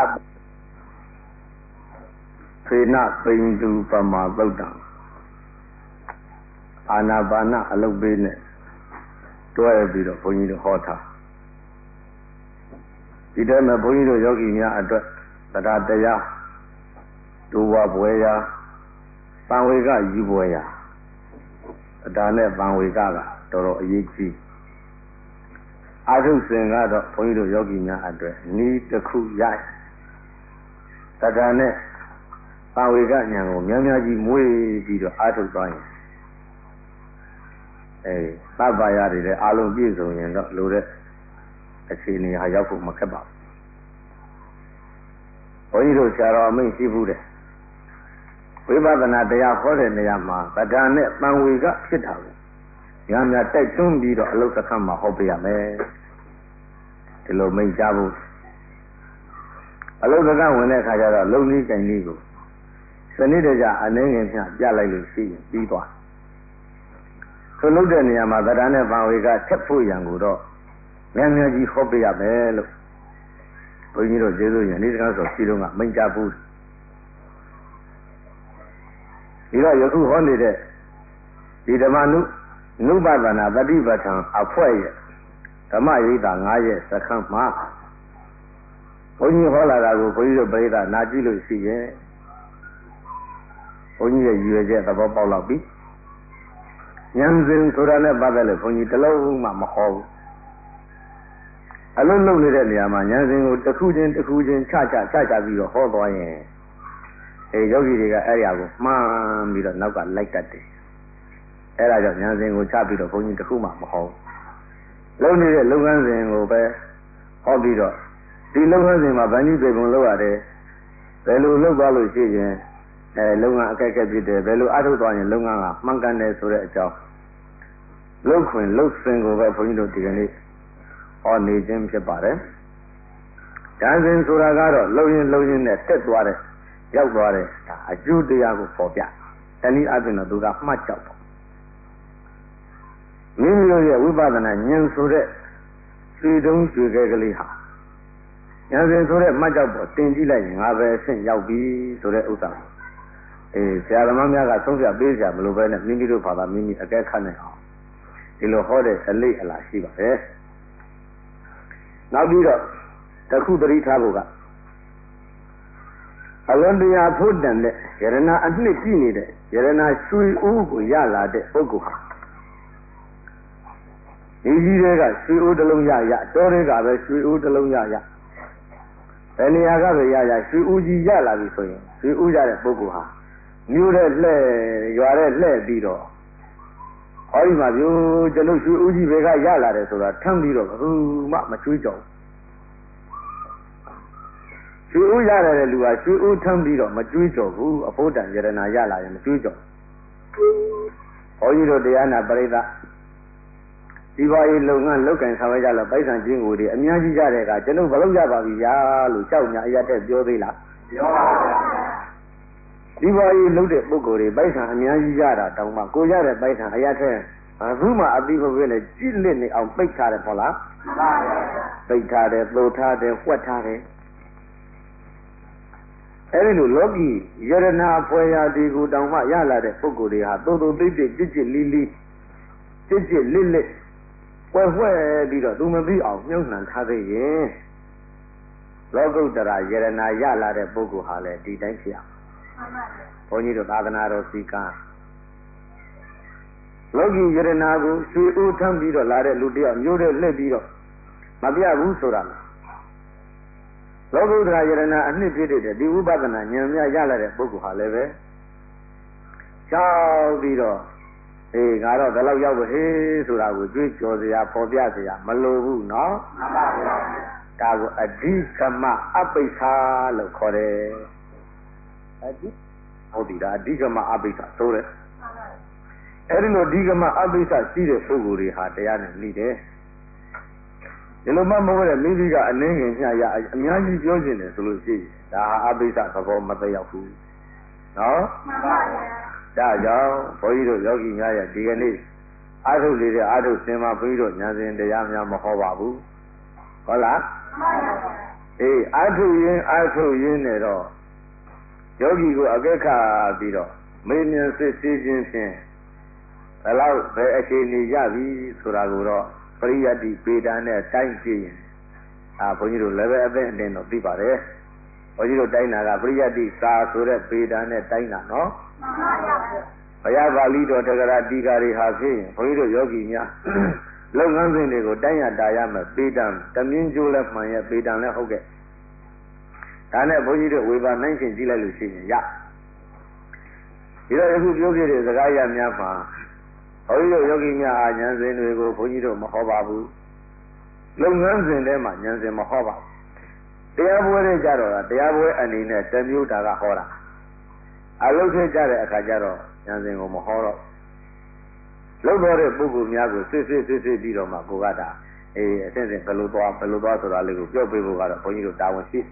ဖေနပိန်သူပမာသုတ်တံအာနာပါနအလုပ်ပေးနဲ့တွဲပြီးတော့ဘုန်းကြီးတို့ဟောထားဒီတည်းမှာဘုန်းကြီးတို့ယောဂီများအတွက်တရားတရားဒုဝဘွယ်ရာပံဝေကယူဘွယ်ရာဒါနဲ့ပံဝေကကတော်တော်အရေးကြီးအာထုစဉ်ကတော့ဘုန်းကြီးတို့ယောဂီများအတွက်ဤတစ်ခုရတရားနဲ့ပံဝေကဉာဏ်ကိုများများကြီးမွေးပြီးတော့အာထုသွားရင်အဲသဗ္ဗာယတွေလည်းအလုံးပြည့်စုံရင်တော့လိုတဲ့အခြေအနေဟာရောက်ဖို့မခက်ပါဘူးဘုန်းကြီးတို့ဆရာတော်အမိန့်ရှိဘူးတဲ့ဝိပဿနာတရားဟောတဲ့နေရာမှာဗဒ္ဒာနဲ့ပံဝေကဖြစ်တာကိုညာများတိုက်တွန်းပြီးတော့အလုတ်တစ်ခါမှဟောပြရမယ်ဒီလိုမိန့်ကြားဖို့အလုတ်တစ်ခါဝင်တဲ့အခါကျတော့လုံနည်းကြိုင်နည်းကိုစနစ်တကျအနေငယ်မျှပြလိုက်လို့ရှိရင်ပြီးသွားဆိုလို့တဲ့နေရာမှာဗဒ္ဒာနဲ့ပံဝေကထက်ဖို့ရန်ကိုတော့များများကြီးဟောပြရမယ်လို့ဘုန်းကြီးတို့ကျေးဇူးရင်ဒီစကားဆိုရှိတော့ကမိန့်ကြားဘူးဒီတော့ယခုဟောနေတဲ့ဒီဓမ္မနုနုပဒနာပฏิပဋ္ဌာန်အဖွဲ့ရဲ့ဓမ္မရိပ်သာ၅ရဲ့စခန်းမှာဘုန်းကြီးဟောလာတာကိုဘုန်းကြီးတို့ပရိသတ်နာကြည့်လို့ရှိရင်ဘုန်းကြီးရဲ့ရည်ရွယ်ချက်သဘောပေါက်တော့ပြီဉာဏ်စဉ်ဆိုတာနဲ့ပတ်သက်လို့ဘုန်းကြီးတစ်လုံးမှမဟောဘူးအလုံးလုံးနေတဲ့နေရာမှာဉာဏ်စဉ်ကိုတစ်ခုချင်းတစ်ခုချင်းချချချချပြီးတော့ဟောသွားရင်အဲယောဂီတွေကအဲ့ဒီအကိုမှားပြီးတော့နောက်ကလိုက်တတ်တယ်အဲ့ဒါကြောင့်ဉာဏ်စဉ်ကိုချပြီးတော့ဘုန်းကြီးတစ်ခုမှမဟောဘူးလုံးနေတဲ့လုပ်ငန်းစဉ်ကိုပဲဟောပြီးတော့ဒီလုပ်ငန်းစဉ်မှာဗန္ဓိပေပုံလုပ်ရတယ်ဘယ်လိုလုပ်သွားလို့ရှိရင်အဲလုပ်ငန်းအခက်အခဲဖြစ်တယ်ဘယ်လိုအထုတ်သွားရင်လုပ်ငန်းကမှန်ကန်တယ်ဆိုတဲ့အကြောင်းလုပ်ခွင်လုပ်စဉ်ကိုပဲဘုန်းကြီးတို့ဒီကနေ့ဟောနေခြင်းဖြစ်ပါတယ်ဉာဏ်စဉ်ဆိုတာကတော့လုံရင်လုံရင်နဲ့တက်သွားတယ်ရောက်သွားတယ်ဒါအကျိုးတရားကိုပေါ်ပြတနည်းအားဖြင့်တော့သူကမှတ်ကြောက်ပေါ့မိမိတို့ရဲ့ဝိပဿနာဉာဏ်ဆိုတဲ့ရွှေတုံးရွှေခဲကလေးဟာဉာဏ်စဉ်ဆိုတဲ့မှတ်ကြောက်ပေါ်တင်ကြည့်လိုက်ရင်ငါပဲအဆင့်ရောက်ပြီဆိုတဲ့ဥစ္စာအေးဆရာသမားများကသုံးပြပေးကြမလို့ပဲနဲ့မိမိတို့ဘာသာမိမိအကဲခတ်နိုင်အောင်ဒီလိုဟောတဲ့အလေးအလားရှိပါတယ်နောက်ပြီးတော့တခုသတိထားဖို့ကအလွန်တရာဖို့တန်တဲ့ယရနာအနှစ်ကြည့်နေတဲ့ယရနာရွှေဦးကိုရလာတဲ့ပုဂ္ဂိုလ်ဟာဒီကြီးတွေကရွှေဦးတစ်လုံးရရတောတွေကပဲရွှေဦးတစ်လုံးရရဘယ်နေရာကပဲရရရွှေဦးကြီးရလာပြီဆိုရင်ရွှေဦးရတဲ့ပုဂ္ဂိုလ်ဟာမြို့တဲ့လှဲ့ရွာတဲ့လှဲ့ပြီးတော့ဟောဒီမှာပြောကျွန်တော်ရွှေဦးကြီးတွေကရလာတယ်ဆိုတာထမ်းပြီးတော့ဘူးမှမချွေးကြောင်ရွှေဦးရတဲ့လူဟာရွှေဦးထမ်းပြီးတော့မကြွေးကြော်ဘူးအဖို့တန်ယရနာရလာရင်မကြွေးကြော်ဘုန်းကြီးတို့တရားနာပရိသတ်ဒီပါရေးလုပ်ငန်းလုပ်ကင်ဆောင်ရကြလို့ပိုက်ဆံချင်းကိုတွေအများကြီးကြတဲ့ကကျွန်တော်ဘလို့ရပါပြီဗျာလို့ကြောက်ညာအရတဲ့ပြောသေးလားပြောပါဗျာဒီပါရေးလုပ်တဲ့ပုဂ္ဂိုလ်တွေပိုက်ဆံအများကြီးကြတာတောင်းမှကိုရတဲ့ပိုက်ဆံအရတဲ့အခုမှအပြီးမပြည့်နဲ့ကြည့်လစ်နေအောင်ပိတ်ထားတယ်ပေါ့လားမှန်ပါဗျာပိတ်ထားတယ်သို့ထားတယ်ဝှက်ထားတယ်အဲဒီလိုလောကီယရနာဖွဲ့ရာဒီကိုတောင်မှရလာတဲ့ပုဂ္ဂိုလ်တွေဟာသို့သို့သိသိကြစ်ကြစ်လီလီကြစ်ကြစ်လစ်လစ်ဝဲဝဲပြီးတော့သူမသိအောင်မြုပ်နှံထားသေးရင်လောကုတ္တရာယရနာရလာတဲ့ပုဂ္ဂိုလ်ဟာလည်းဒီတိုင်းဖြစ်အောင်ဘုန်းကြီးတို့သာသနာတော်စီကံလောကီယရနာကိုရွှေဦးထမ်းပြီးတော့လာတဲ့လူတယောက်မျိုးတဲ့လှည့်ပြီးတော့မပြဘူးဆိုတာလောကုတ္တရာယရနာအနှစ်ဖြစ်တဲ့ဒီဝိပဿနာဉာဏ်များရလာတဲ့ပုဂ္ဂိုလ်ဟာလည်းပဲချောက်ပြီးတော့အေးငါတော့ဘယ်လောက်ရောက်ဟေးဆိုတာကိုကြွေးကြော်စရာပေါ်ပြစရာမလိုဘူးနော်မှန်ပါဗျာဒါကိုအဓိကမအပိစ္ဆာလို့ခေါ်တယ်အဓိဟုတ်ပြီဒါအဓိကမအပိစ္ဆာဆိုတယ်အဲ့ဒီလိုအဓိကမအပိစ္ဆာရှိတဲ့ပုဂ္ဂိုလ်တွေဟာတရားနဲ့နှိတယ်ဒီလိုမှမဟုတ်တဲ့မိမိကအနှင်းငယ်ညရအများကြီးပြောခြင်းတယ်ဆိုလို့ရှိရင်ဒါဟာအပိစ္ဆသဘောမသက်ရောက်ဘူးနော်မှန်ပါဗျာဒါကြောင့်ဘုန်းကြီးတို့ယောဂီများရဲ့ဒီကနေ့အာထုလေးတဲ့အာထုစင်မှာဘုန်းကြီးတို့ဉာဏ်စဉ်တရားများမဟောပါဘူးဟုတ်လားမှန်ပါဗျာအေးအာထုရင်းအာထုရင်းနဲ့တော့ယောဂီကိုအကဲခတ်ပြီးတော့မေးမြန်းစစ်ဆေးခြင်းဖြင့်ဘယ်လောက်ပဲအခြေအနေရပြီဆိုတာကိုတော့ပရိယတ္တိပေတံနဲ့တိုင်းကြည့်ရင်အာဘုန်းကြီးတို့လည်းပဲအသိအတင်တော့သိပါတယ်ဘုန်းကြီးတို့တိုင်းတာကပရိယတ္တိစာဆိုတဲ့ပေတံနဲ့တိုင်းတာနော်မှန်ပါဗျာဘုရားပါဠိတော်တက္ကရာတိကာတွေဟာဖြင့်ဘုန်းကြီးတို့ယောဂီများလုပ်ငန်းစဉ်တွေကိုတိုင်းရတာရမယ်ပေတံတမင်းကျိုးလည်းမှန်ရဲ့ပေတံလည်းဟုတ်ကဲ့ဒါနဲ့ဘုန်းကြီးတို့ဝေဘာနိုင်ရှင်ကြည့်လိုက်လို့ရှိရင်ရဒီတော့ယခုပြောပြတဲ့စကားရများမှာဘုန်းကြီးတို့ယောဂီများအာဉာဏ်စဉ်တွေကိုဘုန်းကြီးတို့မဟောပါဘူးလုပ်ငန်းစဉ်ထဲမှာဉာဏ်စဉ်မဟောပါတရားပွဲတွေကြတော့တရားပွဲအနေနဲ့တမျိုးတာကဟောတာအလုပ်ထဲကြတဲ့အခါကျတော့ဉာဏ်စဉ်ကိုမဟောတော့လုပ်တော်တဲ့ပုဂ္ဂိုလ်များကိုစစ်စစ်စစ်စစ်ပြီးတော့မှကိုကတာအေးအစစ်စစ်ဘယ်လိုသွားဘယ်လိုသွားဆိုတာလေးကိုပြောပြဖို့ကတော့ဘုန်းကြီးတို့တာဝန်ရှိ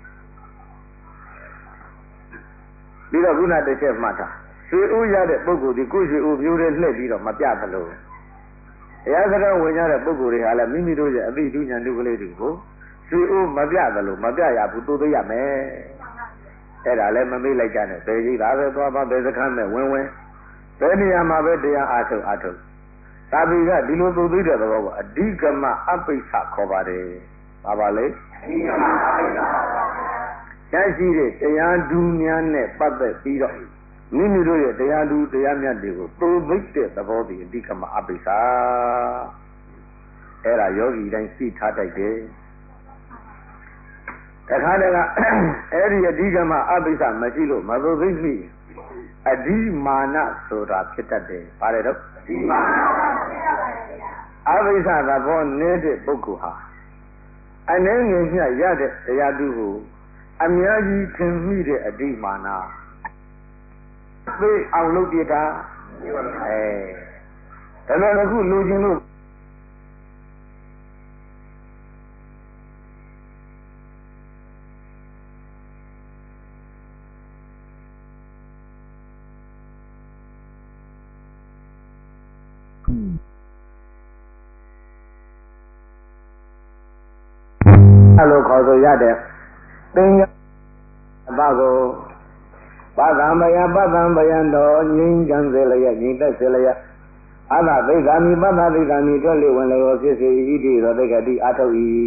ပြီးတော့ခုနတစ်ချက်မှတ်တာရွှေဥရတဲ့ပုဂ္ဂိုလ်ဒီကိုရွှေဥမျိုးတွေလှည့်ပြီးတော့မပြသလို့တရားစကားဝင်ကြတဲ့ပုဂ္ဂိုလ်တွေဟာလည်းမိမိတို့ရဲ့အသိဉာဏ်တို့ကလေးတွေကိုရွှေဥမပြသလို့မပြရဘူးသို့သိရမယ်အဲ့ဒါလည်းမမေ့လိုက်ကြနဲ့ဘယ်ကြီးပါပဲသွားပါဘယ်စခန်းမဲ့ဝင်ဝင်ဘယ်နေရာမှာပဲတရားအားထုတ်အားထုတ်သာဘီကဒီလိုသို့သိတဲ့သဘောကအဓိကမအပိစ္ဆခေါ်ပါတယ်ပါပါလေအဓိကမအပိစ္ဆရရှိတဲ့တရားဓုများနဲ့ပတ်သက်ပြီးတော့မိမိတို့ရဲ့တရားဓုတရားမြတ်တွေကိုသို့သိတဲ့သဘောဒီအဓိကမအပိစ္ဆအဲ့ဒါယောဂီတိုင်းသိထားတတ်တယ်တခါတည်းကအဲ့ဒီအဓိကမအပိစ္ဆမရှိလို့မသိသိမိအဓိမာနဆိုတာဖြစ်တတ်တယ်။ဘာလဲတော့အဓိမာနဖြစ်တတ်တယ်။အပိစ္ဆသဘောနေတဲ့ပုဂ္ဂိုလ်ဟာအနေငယ်မျှရတဲ့တရားသူကိုအများကြီးထင်မိတဲ့အဓိမာနသိအောင်လုပ်ပြတာအဲဒါလည်းအခုလူချင်းလို့အဲ့လိုခေါ်ဆိုရတဲ့သင်္ကြန်ဘကိုပသံမယပသံဗယံတော်ငြိမ်းချမ်းစေလျက်ငြိမ်သက်စေလျက်အသသိက္ခာမိပသသိက္ခာမိတွက်လေဝင်လေကိုဖြစ်စေဤတိသောသိက္ခာတိအထုတ်၏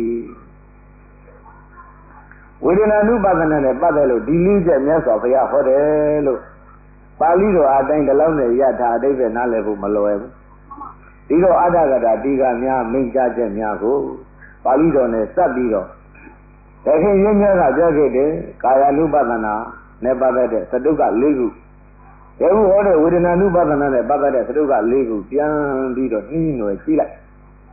ဝေဒနာနုပဒနာနဲ့ပတ်သက်လို့ဒီလေးချက်မြတ်စွာဘုရားဟောတယ်လို့ပါဠိတော်အတိုင်းဒီလောက်နဲ့ရထားအတိပ္ပယ်နားလည်ဖို့မလွယ်ဘူးဒီတော့အတ္တကတာဒီကများမိန့်ကြားချက်များကိုပါဠိတော်နဲ့စပ်ပြီးတော့တခင်ရင်းများကပြောခဲ့တယ်ကာယ ानु ပဒနာနဲ့ပတ်သက်တဲ့သတုက၄ခုယခုဟောတဲ့ဝေဒနာ ानु ပဒနာနဲ့ပတ်သက်တဲ့သတုက၄ခုပြန်ပြီးတော့နှီးနွယ်ကြည့်လိုက်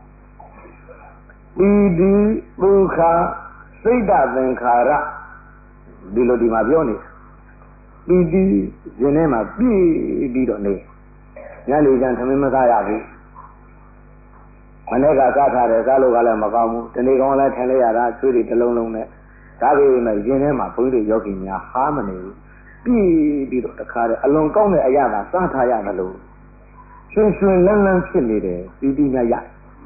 ပီတိဒုက္ခစိတ်တသင်္ခါရဒီလိုဒီမှာပြောနေပီတိရှင်ထဲမှာပြည့်ပြီးတော့နေညနေကျန်သမင်းမစားရဘူးမနေ့ကစားထားတယ်စားလို့ကလည်းမကောင်းဘူးဒီနေ့ကောင်လည်းထိုင်လိုက်ရတာချွေးတွေတစ်လုံးလုံးနဲ့ဒါပေမဲ့ရင်ထဲမှာဘုန်းကြီးတွေယောဂီများဟာမနေဘူးပြီးပြီးတော့တခါတည်းအလွန်ကောင်းတဲ့အရာကစားထားရတယ်လို့ရွှင်ရွှင်လန်းလန်းဖြစ်နေတယ်ပီတိများရ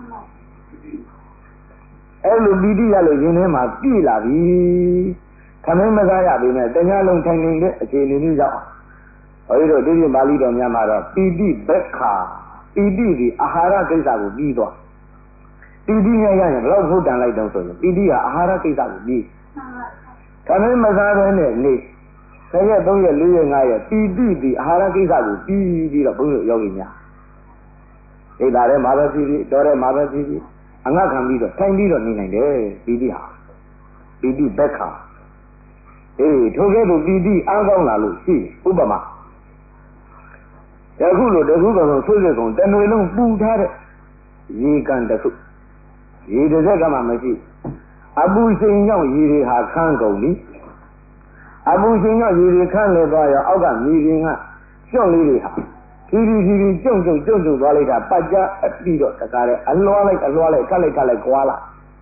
အဲ့လိုပီတိရလို့ရင်ထဲမှာပြည့်လာပြီသမင်းမစားရပေမဲ့တညာလုံးထိုင်နေတဲ့အခြေအနေမျိုးကြောင့်ဘုန်းကြီးတို့ဒီပြင်ပါဠိတော်များမှာတော့ပီတိဘက္ခာပီတိဒီအာဟာရကိစ္စကိုပြီးသွားပီတိရရရင်ဘယ်တော့ဖုတ်တန်လိုက်တော့ဆိုရင်ပီတိကအာဟာရကိစ္စကိုပြီးသမင်းမစားဘဲနဲ့နေဆယ်ရက်သုံးရက်လေးရက်ငါးရက်ပီတိဒီအာဟာရကိစ္စကိုပြီးပြီးတော့ဘုန်းကြီးယောဂီများဣဒ္ဓရဲမှာပဲပြီးပြီးတော်ရဲမှာပဲပြီးပြီးအငတ်ခံပြီးတော့ထိုင်ပြီးတော့နေနိုင်တယ်ပီတိဟာပီတိဘက္ခာအေးထိုကဲ့သို့ပီတိအားကောင်းလာလို့ရှိဥပမာယခုလိုတခုကောင်ဆွေးဆွေးကောင်တဏွေလုံးပူထားတဲ့ရေကန်တစ်ခုရေတစ်စက်ကမှမရှိအပူချိန်ကြောင့်ရေတွေဟာခန်းကုန်ပြီအပူချိန်ကြောင့်ရေတွေခန်းလေသွားရောအောက်ကမြေပြင်ကကျွန့်လေးတွေဟာဖြည်းဖြည်းဖြည်းဖြည်းကျုံကျုံကျုံကျုံသွားလိုက်တာပတ်ကြအပြီးတော့တကားတဲ့အလွှားလိုက်အလွှားလိုက်ကတ်လိုက်ကတ်လိုက်ကွာလာ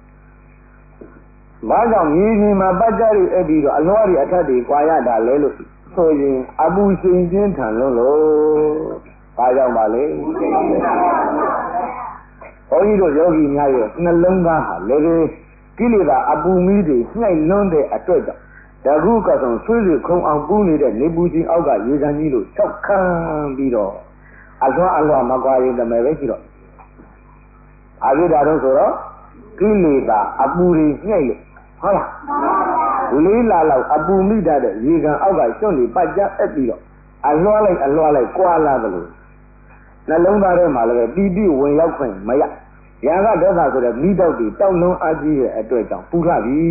ဘာကြောင့်မြေပြင်မှာပတ်ကြတွေအပြီးတော့အလွှားတွေအထက်တွေကွာရတာလဲလို့ဆိုရင်အပူချိန်ပြင်းထန်လို့လို့ဘာကြောင့်ပါလဲဘုန်းကြီးတို့ယောဂီများရဲ့နှလုံးသားဟာလည်းကိလေသာအပူမီးတွေနှိုက်လွန်းတဲ့အတွက်ကြောင့်တခုကဆုံးဆွေးဆွေးခုံအောင်ပူးနေတဲ့နေပူချင်းအောက်ကရေကန်ကြီးလို့၆ခန်းပြီးတော့အလွှားအလွှားမကွာရင်တမယ်ပဲရှိတော့အာဝိဒါတော့ဆိုတော့ကိလေသာအပူတွေနှိုက်လို့ဟုတ်လားလေးလာလောက်အပူမိတတ်တဲ့ရေကန်အောက်ကကျွန့်နေပတ်ကြအပ်ပြီးတော့အလွှားလိုက်အလွှားလိုက်ကွာလာသလိုနှလုံးသားထဲမှာလည်းပီတိဝင်ရောက်ခွင့်မရရာဂဒေါသဆိုတဲ့မိတော့တွေတောက်လုံးအကြီးရဲ့အတွက်ကြောင့်ပူထပြီ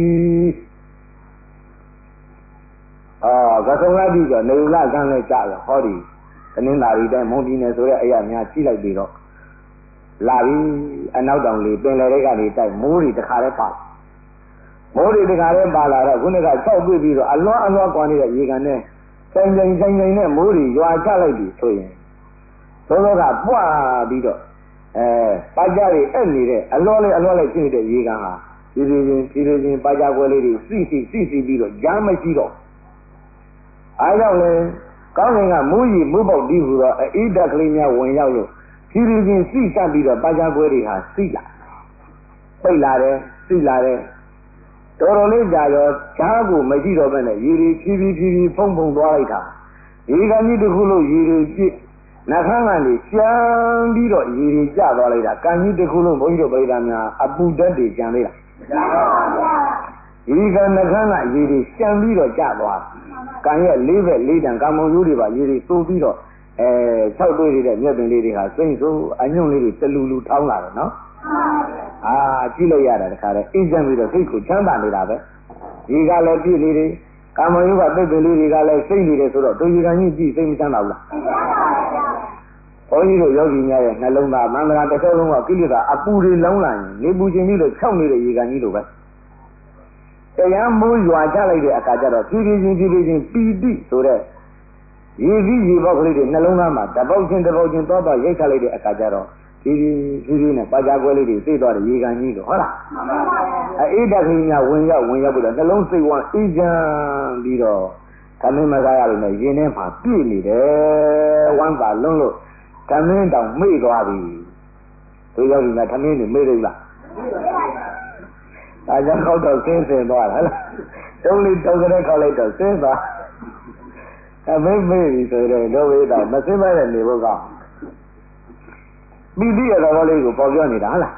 အော်ကဆုံလာပြီတော့နေဥလကံနဲ့ကြာရဟောဒီတနင်္လာရီတိုင်းမွန်ပြည်နယ်ဆိုတဲ့အရာများကြီးလိုက်ပြီးတော့လာပြီအနောက်တောင်လေးပင်လယ်တွေကနေတိုက်မိုးတွေတခါတည်းပါမိုးတွေတခါတည်းပါလာတော့ခုနကဆောက်တွေ့ပြီးတော့အလွမ်းအလွမ်းကွာနေတဲ့ရေကန်နဲ့ဆိုင်ဆိုင်ဆိုင်ဆိုင်နဲ့မိုးတွေရွာချလိုက်ပြီဆိုရင်သောသောကပွားပြီးတော့အဲပါကြတွေအဲ့နေတဲ့အလွမ်းလေးအလွမ်းလေးဖြစ်နေတဲ့ရေကန်ဟာဒီဒီချင်းဒီဒီချင်းပါကြကွဲလေးတွေစီစီစီစီပြီးတော့ကြားမရှိတော့အားကြောင့်လဲကောင်းကင်ကမိုးရီမိုးပေါက်ပြီးဟူတော့အေးဓာတ်ကလေးများဝင်ရောက်လို့ဒီဒီချင်းစီစပ်ပြီးတော့ပါကြကွဲတွေဟာစီလာပိတ်လာတယ်စီလာတယ်တော်တော်လေးကြာရောဈာကိုမရှိတော့ဘဲနဲ့ရေတွေဖြည်းဖြည်းဖြည်းဖြည်းဖုံဖုံသွားလိုက်တာရေကန်ကြီးတစ်ခုလို့ရေတွေပြည့်နှခမ်းကနေရှမ်းပြီးတော့ရေတွေကျသွားလိုက်တာကန်ကြီးတစ်ခုလုံးဘုန်းကြီးတို့ပြိဿများအပူဓာတ်တွေကျန်သေးလားမကျပါဘူးရေကန်နှခမ်းကရေတွေရှမ်းပြီးတော့ကျသွားကန်ရဲ့လေးဘက်လေးတန်ကံမုံရိုးတွေပါရေတွေသိုးပြီးတော့အဲ၆တွေ့နေတဲ့မြက်ပင်လေးတွေဟာစိမ့်ဆိုးအညွန့်လေးတွေတလူလူထောင်းလာတယ်နော်အာကြည့်လိုက်ရတာတခါတည်းအေးချမ်းပြီးတော့စိတ်ကိုချမ်းသာနေတာပဲရေကလည်းပြည့်နေတယ်ကာမယုကပိတ်ပင်လေးတွေကလည်းစိတ်နေတယ်ဆိုတော့တို့ရေကန်ကြီးကြည့်စိတ်မချမ်းသာဘူးလားမချမ်းသာပါဘူးဘုန်းကြီးတို့ယောဂီများရဲ့နှလုံးသားမန္တရာတစ်ချက်လုံးကကိလေသာအပူတွေလောင်းလာရင်နေပူခြင်းကြီးလို့ဖြောက်နေတဲ့ရေကန်ကြီးလိုပဲတရားမိုးရွာချလိုက်တဲ့အခါကျတော့ဖြည်းဖြည်းချင်းဖြည်းဖြည်းချင်းပီတိဆိုတဲ့ရေကြီးရေပေါက်ကလေးတွေနှလုံးသားမှာတပေါက်ချင်းတပေါက်ချင်းသွားသွားရိုက်ချလိုက်တဲ့အခါကျတော့ဖြည်းဖြည်းဖြည်းဖြည်းနဲ့ပါကြကွဲလေးတွေသိသွားတဲ့ရေကန်ကြီးလို့ဟုတ်လားအေးဓာတ်ကလေးများဝင်ရောက်ဝင်ရောက်ပြီးတော့နှလုံးစိတ်ဝမ်းအေးချမ်းပြီးတော့သမင်းမစားရလို့နဲ့ရင်ထဲမှာပြည့်နေတယ်ဝမ်းသာလုံးလို့သမင်းတောင်မေ့သွားပြီသူယောဂီကသမင်းတွေမေ့လို့လားဒါကြောင့်ခောက်တော့ဆင်းဆင်းသွားတာဟဲ့လားတုံးလေးတုံးကလေးခောက်လိုက်တော့ဆင်းသွားအမေမေ့ပြီဆိုတော့တော့ဝေးတော့မဆင်းမတဲ့နေဖို့ကောင်းပီတိရတော်လေးကိုပေါ်ပြောနေတာဟုတ်လား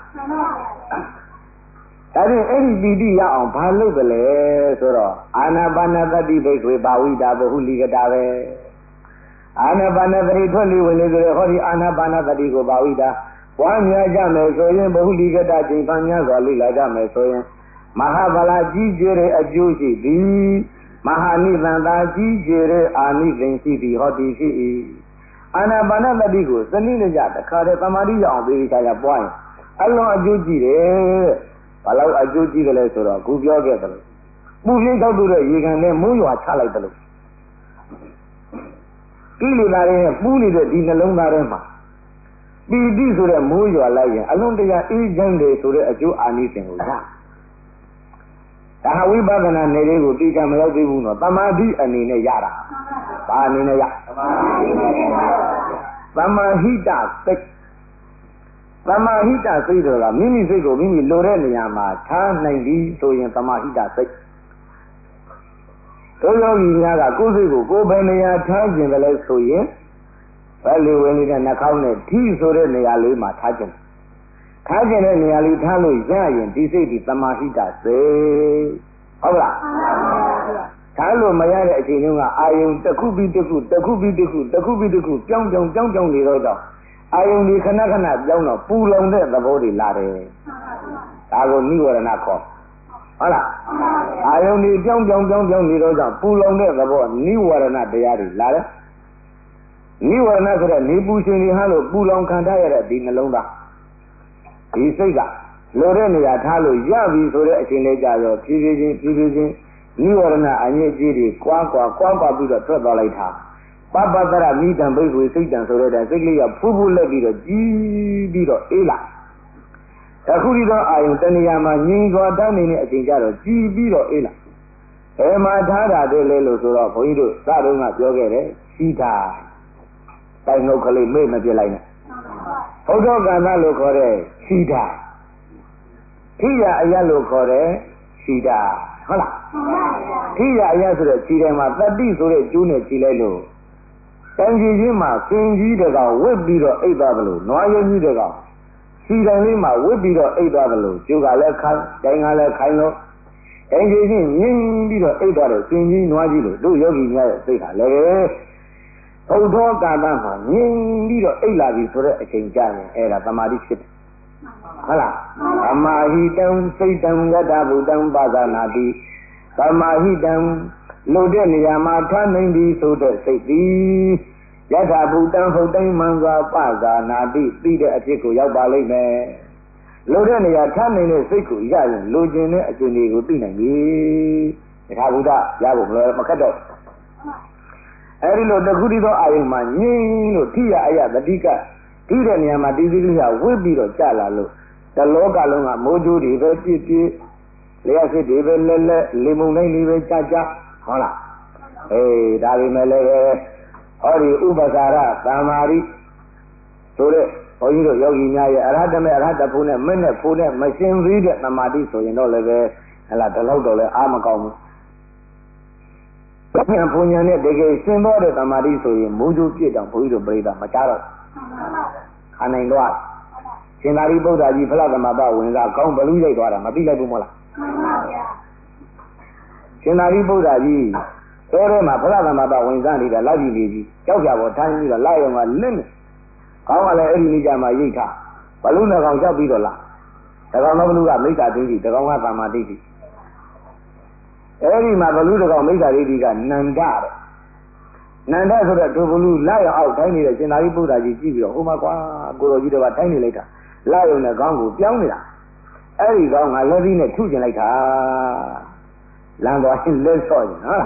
ဒါဖြင့်အဲ့ဒီပီတိရအောင်ဘာလုပ်ကြလဲဆိုတော့အာနာပါနသတိဘိက္ခေဘာဝိတာဘဟုလိကတာပဲအာနာပါနသတိထွက်လေဝင်လေဆိုရဟောဒီအာနာပါနသတိကိုဘာဝိတာဝါများကြမယ်ဆိုရင်ဘဟုလိကတာချိန်ပန်းများစွာလေ့လာကြမယ်ဆိုရင်မဟာဗလာကြီးကျယ်တဲ့အကျိုးရှိသည်မဟာနိသန္တာကြီးကျယ်တဲ့အာနိသင်ရှိသည်ဟောဒီရှိ၏အာနာပါနသတိကိုစနစ်နဲ့ကြတခါတည်းသမာဓိရအောင်ပြေးချာချာပွားရင်အလုံးအကျိုးကြည့်တယ်ဘာလို့အကျိုးကြည့်ကြလဲဆိုတော့ခုပြောခဲ့တယ်လို့ပူပြင်းထောက်တူတဲ့ရေကန်နဲ့မိုးရွာချလိုက်တယ်လို့ကိလေသာတွေနဲ့ပူးနေတဲ့ဒီနှလုံးသားထဲမှာပီတိဆိုတဲ့မိုးရွာလိုက်ရင်အလုံးတရားအေးချမ်းတယ်ဆိုတဲ့အကျိုးအာနိသင်ကိုရဒါဟာဝိပဿနာနယ်လေးကိုသိချင်မရောက်သေးဘူးနော်တမာတိအနေနဲ့ရတာဘာအနေနဲ့ရသမာဟိတစိတ်သမာဟိတစိတ်ဆိုတာမိမိစိတ်ကိုမိမိလိုတဲ့နေရာမှာထားနိုင်ပြီဆိုရင်သမာဟိတစိတ်တို့ယောဂီများကကိုယ်စိတ်ကိုကိုယ်ပဲနေရာထားခြင်းပဲလဲဆိုရင်ဘယ်လိုဝင်နေတဲ့နှာခေါင်းနဲ့ထီးဆိုတဲ့နေရာလေးမှာထားခြင်းထားခြင်းတဲ့နေရာလေးထားလို့ရရင်ဒီစိတ်ဒီသမာဟိတစိတ်ဟုတ်လားထားလို့မရတဲ့အချိန်တုန်းကအာယုံတစ်ခုပြီးတစ်ခုတစ်ခုပြီးတစ်ခုတစ်ခုပြီးတစ်ခုကြောင်းကြောင်းကြောင်းကြောင်းနေတော့ကြောင့်အာယုံဒီခဏခဏကြောင်းတော့ပူလုံတဲ့သဘောတွေလာတယ်ဒါကိုနိဝရဏခေါ်ဟုတ်လားအာယုန်ဒီကြောင်းကြောင်းကြောင်းကြောင်းနေတော့ကြောင့်ပူလုံတဲ့သဘောနိဝရဏတရားတွေလာတယ်နိဝရဏဆိုတဲ့နေပူရှင်တွေဟာလို့ပူလောင်ခံထားရတဲ့ဒီနှလုံးသားဒီစိတ်ကလိုတဲ့နေရာထားလို့ရပြီဆိုတဲ့အချိန်လေးကြာရောဖြည်းဖြည်းချင်းဖြည်းဖြည်းချင်းနိဝရဏအညစ်အကြေးတွေကွာကွာကွာကွာပြီးတော့ထွက်သွားလိုက်တာပပတ္တရမိတံဘိက္ခွေစိတ်တံဆိုတဲ့စိတ်ကလေးကဖူးဖူးလက်ပြီးတော့ကြီးပြီးတော့အေးလာအခုဒီတော့အာယုန်တဏှာမှာငြိမ်စွာတန်းနေတဲ့အချိန်ကျတော့ကြီးပြီးတော့အေးလာဘယ်မှာထားတာတည်းလဲလို့ဆိုတော့ဘုန်းကြီးတို့စတုန်းကပြောခဲ့တယ်ရှိတာတိုင်ငုတ်ကလေးမေ့မပြစ်လိုက်နဲ့ဘုဒ္ဓကံသလို့ခေါ်တဲ့ရှိတာထိရအရလို့ခေါ်တဲ့ရှိတာဟုတ်လားထိရအရဆိုတဲ့ခြေထဲမှာတတိဆိုတဲ့ကျိုးနဲ့ခြေလိုက်လို့တန်ကြီးချင်းမှာစင်ကြီးတကောင်ဝစ်ပြီးတော့အိပ်သွားသလိုနွားရုံကြီးတကောင်ခြေတိုင်းလေးမှာဝစ်ပြီးတော့အိပ်သွားသလိုကျိုးကလည်းခိုင်းတိုင်ကလည်းခိုင်းလို့တန်ကြီးချင်းငြင်းပြီးတော့အိပ်သွားတဲ့စင်ကြီးနွားကြီးလို့တို့ယောဂီများရဲ့စိတ်ဟာလည်းဘုဒ္ဓကာလမှာငြင်းပြီးတော့အိပ်လာပြီဆိုတဲ့အချိန်ကြာရင်အဲ့ဒါသမာဓိဖြစ်တယ်ဟုတ်လားသမာဟိတံစိတ်တံယတဗုဒ္ဓံပါဇာနာတိသမာဟိတံလို့တဲ့နေရာမှာထားနိုင်ပြီဆိုတဲ့စိတ်သည်ယထာဘူတံဟုတ်တိုင်းမှန်စွာပဇာနာတိသိတဲ့အဖြစ်ကိုရောက်ပါလိမ့်မယ်လိုတဲ့နေရာထားနေတဲ့စိတ်ကိုရရင်လိုချင်တဲ့အကျင့်တွေကိုသိနိုင်ပြီယထာဘူတရဖို့မလွယ်မခက်တော့အဲဒီလိုတခုတည်းသောအာယုံမှာငြင်းလို့ထိရအယတတိကထိတဲ့နေရာမှာဒီစည်းကလေးကဝစ်ပြီးတော့ကြာလာလို့တလောကလုံးကမိုးကြိုးတွေပဲပြည့်ပြည့်လျှက်စစ်တွေပဲလဲလဲလေမုန်တိုင်းတွေပဲကြာကြာဟုတ်လားအေးဒါပေမဲ့လည်းဟောဒီဥပစာရသမာဓိဆိုတဲ့ဘုန်းကြီးတို့ယောဂီများရဲ့အရဟတမေအရဟတဖို့နဲ့မင်းနဲ့ဖို့နဲ့မရှင်သေးတဲ့သမာဓိဆိုရင်တော့လည်းပဲဟလာဒီလောက်တော့လည်းအားမကောင်းဘူး။ပြန်ပုံညာနဲ့တကယ်ရှင်တော့တဲ့သမာဓိဆိုရင်မိုးကြိုးပြည့်တောင်ဘုန်းကြီးတို့ပြိဿမကြတော့ခါနိုင်တော့ရှင်သာရိပုတ္တရာကြီးဖလားသမဘဝင်စားကောင်းဘလူးရိုက်သွားတာမသိလိုက်ဘူးမဟုတ်လားမှန်ပါဗျာရှင်သာရိပုတ္တရာကြီးတော်ထဲမှာဖလားသမဘဝင်စားနေတာလောက်ကြီးနေကြီးကြောက်ကြပေါ်ထိုင်းပြီးတော့လာရုံကလင်းနေကောင်းကလည်းအဲ့ဒီနေ့ကျမှရိတ်ထားဘလူးနဲ့ကောင်ကြောက်ပြီးတော့လာတကောင်မဘလူးကမိစ္ဆာဒိဋ္ဌိတကောင်ကသမ္မာဒိဋ္ဌိအဲ့ဒီမှာဘလူးတကောင်မိစ္ဆာဒိဋ္ဌိကနန္ဒတဲ့နန္ဒဆိုတော့ဒုဘလူးလာရအောင်ထိုင်းနေတဲ့ရှင်သာရိပုတ္တရာကြီးကြည့်ပြီးတော့ဟိုမှာကွာကိုတော်ကြီးတော့ထိုင်းနေလိုက်တာလာရုံနဲ့ခေါင်းကိုပြောင်းနေတာအဲ့ဒီခေါင်းကလက်သီးနဲ့ထုကျင်လိုက်တာလမ်းသွားရင်လက်ဆော့ကျင်ဟာ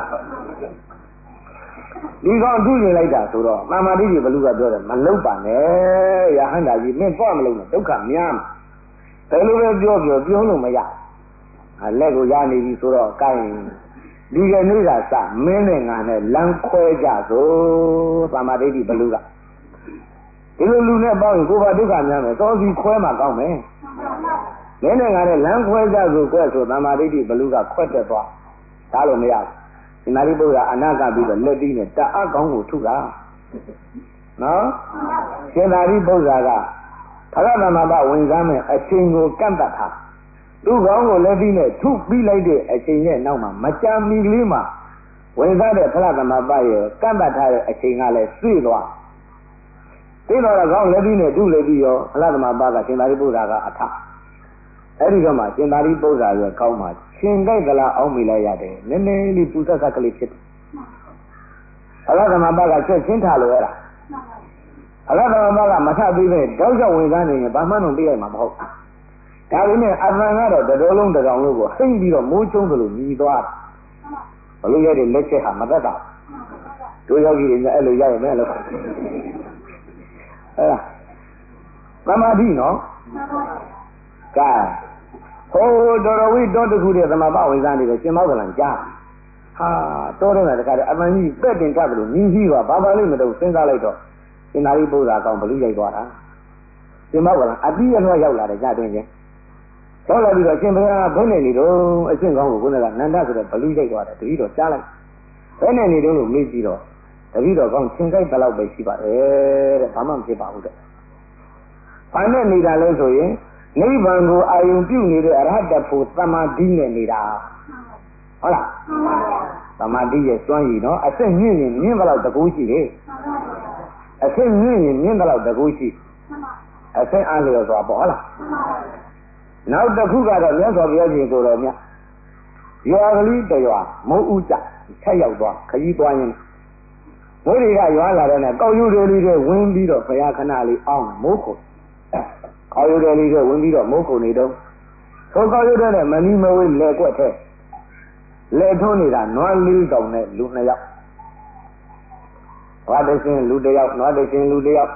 ဒီကောင်ထုကျင်လိုက်တာဆိုတော့သမာဓိကြီးဘလူကပြောတယ်မလုပါနဲ့ရဟန္တာကြီးမင်းတော့မလုံးနဲ့ဒုက္ခများမှာဘယ်လိုပဲပြောပြောပြောလို့မရအလက်ကိုရနေပြီဆိုတော့ကိုင်းဒီကနေ့ကစမင်းနဲ့ငါနဲ့လမ်းခွဲကြဆိုသမာဓိကြီးဘလူကဒီလိုလူနဲ့ပေါင်းရင်ကိုယ်ပါဒုက္ခများမယ်သောစီခွဲမှကောင်းမယ်မင်းနဲ့ငါနဲ့လမ်းခွဲကြဆိုကွဲဆိုသမာဓိတိဘလူကခွက်တက်သွားဒါလို့မရဘူးဒီနာရိပုတ္တရာအနာကပြီးတော့လက်တီးနဲ့တအားကောင်းကိုထုတာနော်ရှင်သာရိပုတ္တရာကဖရသမဘဝင်စားမဲ့အချိန်ကိုကန့်တတ်တာသူ့ကောင်းကိုလက်တီးနဲ့ထုပြီးလိုက်တဲ့အချိန်ရဲ့နောက်မှာမကြာမီကလေးမှာဝင်စားတဲ့ဖရသမဘရဲ့ကန့်တတ်ထားတဲ့အချိန်ကလည်းသိသွားသိတော့ကောင်းလက်ပြီးနဲ့ထုလိုက်ပြီးရောဖလားသမဘာကရှင်သာရိပုတ္တရာကအထအဲ့ဒီတော့မှရှင်သာရိပုတ္တရာရဲ့ကောင်းမှာရှင်ကြိုက်ကလာအောင်မိလိုက်ရတယ်နည်းနည်းလေးပူဆက်ကကလေးဖြစ်တယ်ဖလားသမဘာကချက်ချင်းထားလို့ရတာဖလားသမဘာကမထပြီးပဲတောက်ချောက်ဝင်စားနေရင်ဘာမှတော့ပြလိုက်မှာမဟုတ်ဒါပေမဲ့အသံကတော့တတော်လုံးတကောင်လို့ကိုဟိမ့်ပြီးတော့မိုးချုံးသလိုညီသွားဘလို့ရတဲ့လက်ချက်ဟာမသက်တာတို့ယောဂီတွေအဲ့လိုရရမယ်လို့အဲ့ဒါသမာဓိနော်ကဲဟိုတော်တော်ဝိတော်တခုတည်းသမဘဝင်စားနေတယ်ရှင်မောကလန်ကြားဟာတော်တယ်တခါတည်းအမှန်ကြီးပက်တင်တတ်တယ်လို့မြင်းကြီးကဘာပါလိမ့်မတော့စဉ်းစားလိုက်တော့ရှင်သာရိပုတ္တရာကောင်ဘလူရိုက်သွားတာရှင်မောကလန်အတိအလွှတ်ရောက်လာတယ်ကြားတွင်ချင်းရောက်လာပြီးတော့ရှင်ဘုရားဘယ်နဲ့နေတော့အရှင်ကောင်းကိုကိုယ်ကနန္ဒဆိုတဲ့ဘလူရိုက်သွားတယ်တတိတော့ကြားလိုက်ဘယ်နဲ့နေတော့လို့မေးကြည့်တော့တပည့်တော်ကောင်းချင်းကြိုက်တဲ့လောက်ပဲရှိပါတယ်တဲ့ဘာမှမဖြစ်ပါဘူးတဲ့။ဘာနဲ့နေတာလဲဆိုရင်နိဗ္ဗာန်ကိုအာယုံပြုနေတဲ့အရဟတဖို့သမာဓိနဲ့နေတာဟုတ်လားသမာဓိရဲ့စွမ်းရည်နော်အစစ်မြင့်ရင်မြင့်တဲ့လောက်တကူရှိတယ်အစစ်မြင့်ရင်မြင့်တဲ့လောက်တကူရှိအစစ်အားလျော်စွာပေါ့ဟုတ်လားနောက်တစ်ခုကတော့မြတ်စွာဘုရားရှင်ကိုယ်တော်မြတ်ရွာကလေးတရွာမိုးဥကြဆက်ရောက်သွားခကြီးသွားရင်မိုးတွေကရွာလာတဲ့နဲ့ကောက်ယူတယ်လေးတွေဝင်ပြီးတော့ဘုရားခဏလေးအောင်းမိုးခုကောက်ယူတယ်လေးတွေဝင်ပြီးတော့မိုးခုနေတော့သို့ကောက်ယူတဲ့နဲ့မနီးမဝေးလဲကွက်ထဲလဲထုံးနေတာနွားလေးကောင်နဲ့လူနှစ်ယောက်ဘာတရှင်လူတစ်ယောက်နွားတရှင်လူတစ်ယောက်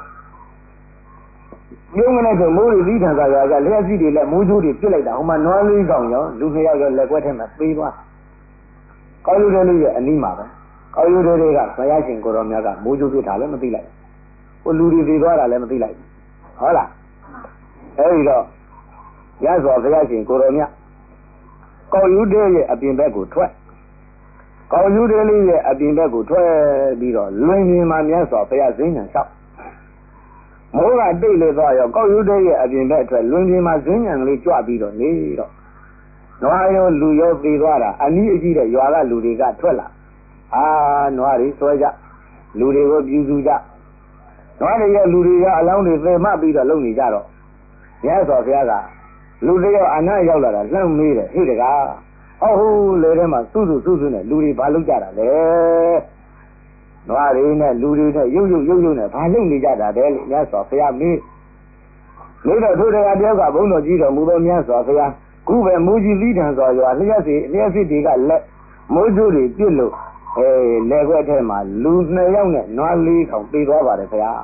ပြုံးမနဲ့ဆိုမိုးတွေပြီးထန်သာရွာကလျှက်စီးတွေလက်မိုးချိုးတွေပြစ်လိုက်တာဟိုမှာနွားလေးကောင်ရောလူနှစ်ယောက်ရောလဲကွက်ထဲမှာသေးသွားကောက်ယူတယ်လေးရဲ့အနီးမှာပဲကောက်ယူတဲ့တွေကဘုရားရှင်ကိုတော်မြတ်ကမိုးကြိုးပြတာလည်းမသိလိုက်ဟိုလူတွေပြေသွားတာလည်းမသိလိုက်ဟုတ်လားအဲဒီတော့ရသော်ဘုရားရှင်ကိုတော်မြတ်ကောက်ယူတဲ့ရဲ့အပြင်ဘက်ကိုထွက်ကောက်ယူတဲ့လေးရဲ့အပြင်ဘက်ကိုထွက်ပြီးတော့လွင်ပြင်မှာမြတ်စွာဘုရားဇင်းညာလျှောက်မိုးကတိတ်လေသွားရောကောက်ယူတဲ့ရဲ့အပြင်ဘက်ထွက်လွင်ပြင်မှာဇင်းညာလေးကြွပြီးတော့နေတော့နွားရောလူရောပြေသွားတာအနည်းအကြီးတဲ့ရွာကလူတွေကထွက်လာအာနွားတွေဆွဲကြလူတွေကိုပြူစုကြနွားတွေရဲ့လူတွေကအလောင်းတွေသေမှပြီးတော့လုံနေကြတော့မြတ်စွာဘုရားကလူတွေရောအနားရောက်လာတာလှမ်းမေးတယ်ဟိတကားဟောဟိုလေထဲမှာစုစုစုစုနဲ့လူတွေဘာလုပ်ကြတာလဲနွားတွေနဲ့လူတွေနဲ့ရုပ်ရုပ်ရုပ်ရုပ်နဲ့ဘာလုပ်နေကြတာလဲလို့မြတ်စွာဘုရားမေးမေးတော့ထိုတရားတယောက်ကဘုန်းတော်ကြီးတော်မူသောမြတ်စွာဘုရားခုပဲမူကြီးသီးထံစွာရွာလျှက်စီလျှက်စီတွေကလက်မိုးကျိုးတွေပြစ်လို့အဲလက်ခွက်ထဲမှာလူနှစ်ယောက်နဲ့နွားလေးကောင်ပြေးသွားပါတယ်ဘုရား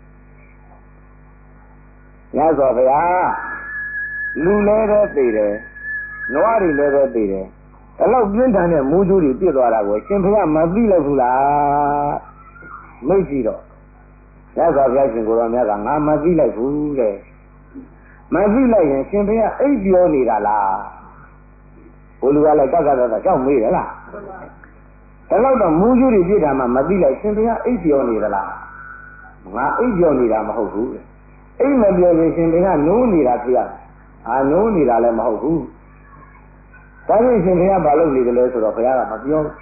မြတ်စွာဘုရားလူလည်းပဲပြေးတယ်နွားတွေလည်းပဲပြေးတယ်ဒါတော့ပြင်းထန်တဲ့မိုးကျိုးတွေပြစ်သွားတာကိုရှင်ဘုရားမသိလိုက်ဘူးလားမိတ်ကြည့်တော့မြတ်စွာဘုရားရှင်ကိုယ်တော်မြတ်ကငါမသိလိုက်ဘူးတဲ့မသိလိုက်ရင်ရှင်ဘုရားအိပ်ပြောနေတာလားဘုလူကလည်းကကကကကြောက်မေးတယ်လားဒါတော့တော့မိုးကျိုးတွေပြစ်တာမှမသိလိုက်ရှင်ဘုရားအိပ်ပြောနေသလားငါအိပ်ပြောနေတာမဟုတ်ဘူးအိပ်မပြောရင်ရှင်ဘုရားနိုးနေတာဖြစ်ရအာနိုးနေတာလည်းမဟုတ်ဘူးဒါဖြင့်ရှင်ဘုရားဘာလုပ်နေတယ်လဲဆိုတော့ဘုရားကမပြောဘူး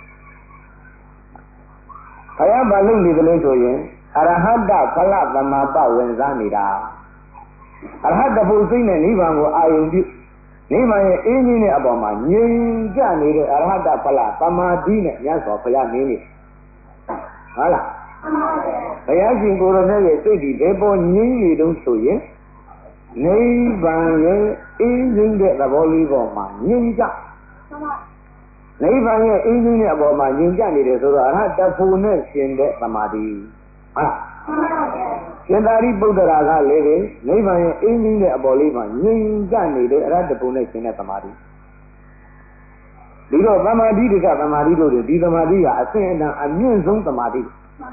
ဘုရားဘာလုပ်နေတယ်လဲဆိုရင်အရဟတဖလသမပဝင်စားနေတာအရဟတဘုစိတ်နဲ့နိဗ္ဗာန်ကိုအာရုံပြုနိဗ္ဗာန်ရဲ့အင်းကြီးနဲ့အပေါ်မှာငြိမ်ကြနေတဲ့အရဟတဖလသမာဓိနဲ့မြတ်စွာဘုရားနေနေဟုတ်လားဘုရားရှင်ကိုယ်တော်နဲ့ရဲ့စိတ်ဒီဘယ်ပေါ်ငြိမ်နေတုံးဆိုရင်နိဗ္ဗာန်ရဲ့အင်းကြီးတဲ့သဘောလေးပေါ်မှာငြိမ်ကြနိဗ္ဗာန်ရဲ့အင်းကြီးနဲ့အပေါ်မှာငြိမ်ကြနေတယ်ဆိုတော့အရဟတဖို့နဲ့ရှင်တဲ့သမာဓိဟုတ်လားရှင်သာရိပုတ္တရာကလည်းပဲနိဗ္ဗာန်ရဲ့အင်းကြီးနဲ့အပေါ်လေးမှာငြိမ်ကြနေတယ်အရဟတဖို့နဲ့ရှင်တဲ့သမာဓိဒီတော့သမာဓိတွေကသမာဓိတို့တွေဒီသမာဓိကအစဉ်အတန်အမြင့်ဆုံးသမာဓိ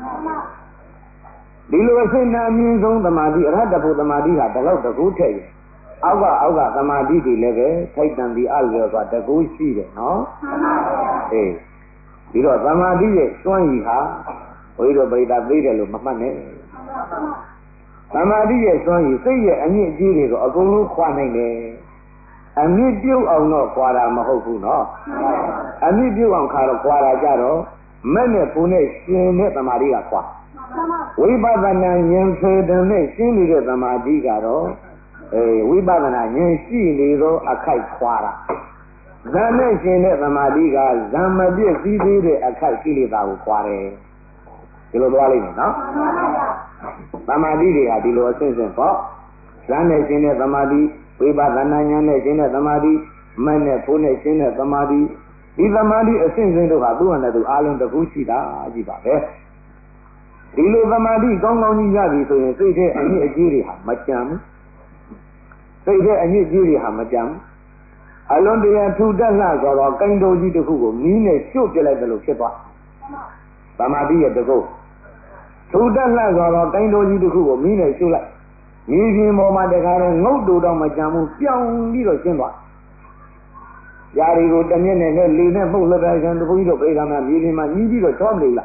ဒီလိုအစဉ်အတန်အမြင့်ဆုံးသမာဓိအရဟတဖို့သမာဓိဟာဒီလောက်တကူထည့်ရင်အောက်ကအောက်ကသမာဓိတွေလည်းပဲထိုက်တန်ပြီးအလျော်စွာတကူရှိတယ်နော်အေးပြီးတော့သမာဓိရဲ့စွမ်းရည်ဟာဘုရားတို့ပြိတ္တာသေးတယ်လို့မမှတ်နဲ့သမာဓိရဲ့စွမ်းရည်စိတ်ရဲ့အမြင့်ကြီးတွေကိုအကုန်လုံးခွာနိုင်တယ်အမြင့်ပြုတ်အောင်တော့ခွာတာမဟုတ်ဘူးနော်အမြင့်ပြုတ်အောင်ခါတော့ခွာတာကြတော့မဲ့နဲ့ပူနဲ့ရှင်တဲ့သမာဓိကခွာဝိပဿနာဉာဏ်ဖေတံနဲ့ရှင်းနေတဲ့သမာဓိကတော့အဲဝိပဿနာဉာဏ်ရှိနေသောအခိုက်ခွာတာဇာနဲ့ရှင်တဲ့သမာဓိကဇာမပြည့်စည်းသေးတဲ့အခိုက်ကိလေသာကိုခွာတယ်ဒီလိုသွားလိမ့်မယ်နော်သမာဓိတွေကဒီလိုအဆင့်ဆင့်ပေါ့ဇာနဲ့ရှင်တဲ့သမာဓိဝိပဿနာဉာဏ်နဲ့ရှင်တဲ့သမာဓိမတ်နဲ့ဖို့နဲ့ရှင်တဲ့သမာဓိဒီသမာဓိအဆင့်ဆင့်တို့ဟာသူ့ဟာနဲ့သူအားလုံးတစ်ခုရှိတာကြည့်ပါပဲဒီလိုသမာဓိကောင်းကောင်းကြီးရပြီဆိုရင်စိတ်ထဲအမြင့်အကြီးတွေဟာမကြံဘူးစိတ်ထဲအညစ်အကြေးတွေဟာမကြမ်းအလွန်တရာထူတက်လှဆိုတော့ကိန်းတော်ကြီးတစ်ခုကိုမီးနဲ့ရှို့ပြလိုက်တယ်လို့ဖြစ်သွားသမာဓိရဲ့တကုတ်ထူတက်လှဆိုတော့ကိန်းတော်ကြီးတစ်ခုကိုမီးနဲ့ရှို့လိုက်မြေပြင်ပေါ်မှာတခါတော့ငုတ်တူတော့မကြမ်းဘူးပြောင်းပြီးတော့ရှင်းသွားຢာတွေကိုတမျက်နဲ့လေနဲ့မှုတ်လက်တဲ့ရှင်တပူကြီးတို့ပြေးကမှမြေပြင်မှာကြီးပြီးတော့ချောမလို့လား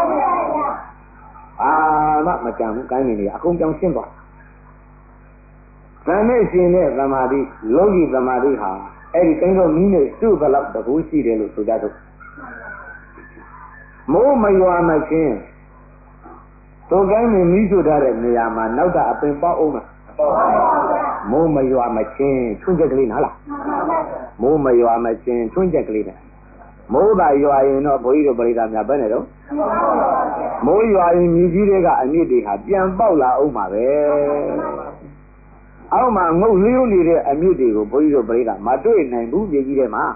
အာမမကြမ်းဘူးကိုင်းနေနေအကုန်ပြောင်းရှင်းသွားဇာနဲ့ရှင်တဲ့သမာဓိလောကီသမာဓိဟာအဲ့ဒီကိန်းတော်မီးနဲ့စုသလောက်တကူရှိတယ်လို့ဆိုကြတော့မိုးမရွာမချင်းသို့ကိုင်းနေမီးစုထားတဲ့နေရာမှာနောက်တာအပင်ပေါက်အောင်လားမိုးမရွာမချင်းထွန်းချက်ကလေးနော်လားမိုးမရွာမချင်းထွန်းချက်ကလေးနဲ့မိုးသာရွာရင်တော့ဘုန်းကြီးတို့ပြိဿများပဲနဲ့တော့မိုးရွာရင်မြည်ကြီးတွေကအမြင့်တွေဟာပြန်ပေါက်လာအောင်ပါပဲအောက်မှာငုတ်လျိုးနေတဲ့အမြင့်တွေကိုဘုန်းကြီးတို့ပြိဿမတွေ့နိုင်ဘူးမြည်ကြီးတွေမှာ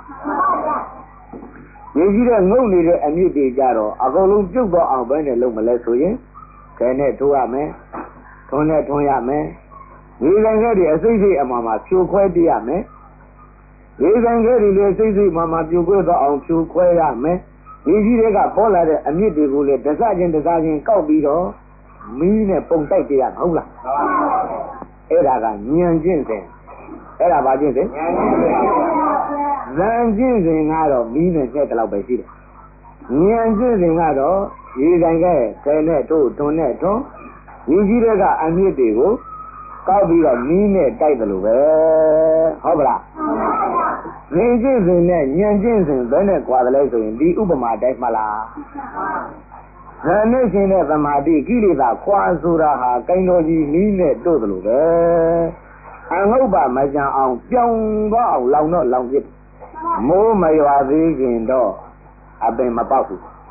မြည်ကြီးတဲ့ငုတ်နေတဲ့အမြင့်တွေကြတော့အကုန်လုံးပြုတ်တော့အောင်ပဲနဲ့လုံးမလဲဆိုရင်ခဲနဲ့ထိုးရမယ်ထွန်းနဲ့ထွန်းရမယ်ဒီဆိုင်ကဲတွေအစိမ့်စိမ့်အမှမှာဖြိုခွဲတရမယ်ဒီဆိုင်ကဲတွေလည်းစိမ့်စိမ့်မှမှာဖြိုခွဲတော့အောင်ဖြိုခွဲရမယ်ဒီကြီးတွေကပေါ်လာတဲ့အမြင့်တွေကိုလည်းတစချင်းတစချင်းကောက်ပြီးတော့မီးနဲ့ပုံတိုက်တရဟုတ်လားအဲ့ဒါကညံကျင့်စဉ်အဲ့ဒါဘာကျင့်စဉ်ဇံကျင့်စဉ်ကတော့မီးနဲ့ညှက်တလောက်ပဲရှိတယ်ညံကျင့်စဉ်ကတော့ဒီဆိုင်ကဲဆယ်နဲ့တို့တွန်းနဲ့တွန်းဒီကြီးတွေကအမြင့်တွေကိုကောက်ပြီးတော့မီးနဲ့တိုက်တယ်လို့ပဲဟုတ်ပါလားဇင်ကျင့်စဉ်နဲ့ညံကျင့်စဉ်ဘယ်နဲ့ကြွာတယ်လဲဆိုရင်ဒီဥပမာတိုက်မှလားဇာနဲ့ရှင်တဲ့သမာဓိကိလေသာခွာဆိုတာဟာကိန်းတော်ကြီးမီးနဲ့တို့တယ်လို့ပဲအငုတ်ပါမကြံအောင်ပြောင်းသွားအောင်လောင်တော့လောင်ပြစ်မိုးမရွာသေးခင်တော့အပင်မပေါက်ဘူး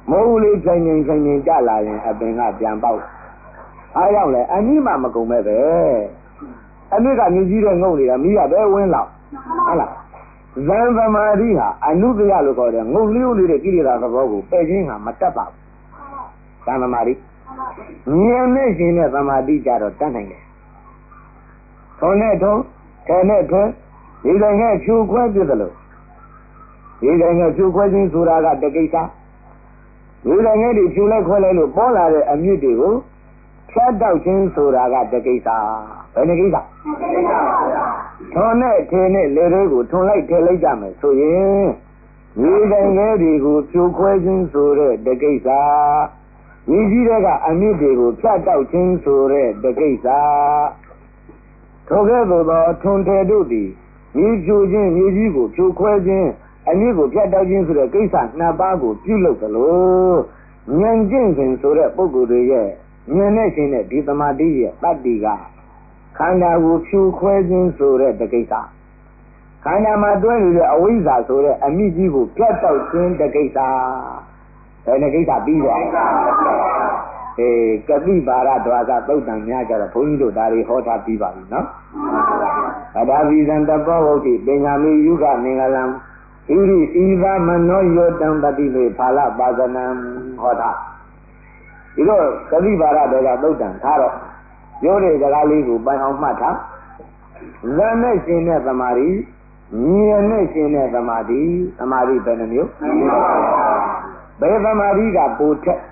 မိုးလေးချိန်ချိန်ချိန်ချိန်ကြလာရင်အပင်ကပြန်ပေါက်အားရောက်လဲအမြင့်မှမကုန်မဲ့ပဲအမြင့်ကမြည်ကြီးတဲ့ငုံနေတာမိရပဲဝင်းလောက်ဟုတ်လားဇံသမာဓိဟာအနုတ္တရလို့ခေါ်တယ်ငုံလျိုးနေတဲ့ကိလေသာသဘောကိုပယ်ခြင်းဟာမတတ်ပါဘူးဇံသမာဓိဉာဏ်နဲ့ရှင်တဲ့သမာဓိကြတော့တတ်နိုင်တယ်ထုံနဲ့ထုံထဲနဲ့ထဲဒီတိုင်းကဖြူခွဲပြစ်တယ်လို့ဒီတိုင်းကဖြူခွဲခြင်းဆိုတာကတကိစ္စဒီတိုင်းကဒီဖြူလိုက်ခွဲလိုက်လို့ပေါ်လာတဲ့အမြင့်တွေကိုဖြတ်တောက်ခြင်းဆိုတာကတကိစ္စဘယ်နှကိစ္စထုံနဲ့ထဲနဲ့လေတွေကိုထုံလိုက်ထဲလိုက်ကြမယ်ဆိုရင်ဒီတိုင်းကတွေကိုဖြူခွဲခြင်းဆိုတဲ့တကိစ္စမြည်ကြီးတဲ့ကအမြင့်တွေကိုဖြတ်တောက်ခြင်းဆိုတဲ့တကိစ္စထိုကဲ့သို့သောထွန်တယ်တို့သည်မြည်ဖြူခြင်းမြည်ကြီးကိုဖြူခွဲခြင်းအမြင့်ကိုဖြတ်တောက်ခြင်းဆိုတဲ့ကိစ္စနှစ်ပါးကိုပြုလုပ်သလိုဉာဏ်ကျင့်စဉ်ဆိုတဲ့ပုဂ္ဂိုလ်တွေရဲ့ဉာဏ်နဲ့ရှင်တဲ့ဒီသမာဓိရဲ့တတ္တိကခန္ဓာကိုဖြူခွဲခြင်းဆိုတဲ့တကိစ္စခန္ဓာမှာတွဲနေတဲ့အဝိဇ္ဇာဆိုတဲ့အမြင့်ကြီးကိုဖြတ်တောက်ခြင်းတကိစ္စဘယ်နှကိစ္စပြီးသွားအေးကတိပါရဒွါကသုတ်တံများကြတော့ဘုန်းကြီးတို့ဒါတွေဟောထားပြီးပါပြီနော်ဗဒဗိဇံတပောဝုတ်တိပညာမိယုကမင်္ဂလံဣရိဤသာမနောယောတံတတိမေဖာလပါဇနံဟောတာဒီတော့ကတိပါရတွေကသုတ်တံထားတော့ပြောတဲ့စကားလေးကိုပိုင်အောင်မှတ်ထားဇန်နဲ့ရှင်တဲ့သမာဓိဉာဏ်နဲ့ရှင်တဲ့သမာဓိသမာဓိဘယ်နှမျိုးဘယ်သမာဓိကပိုထက်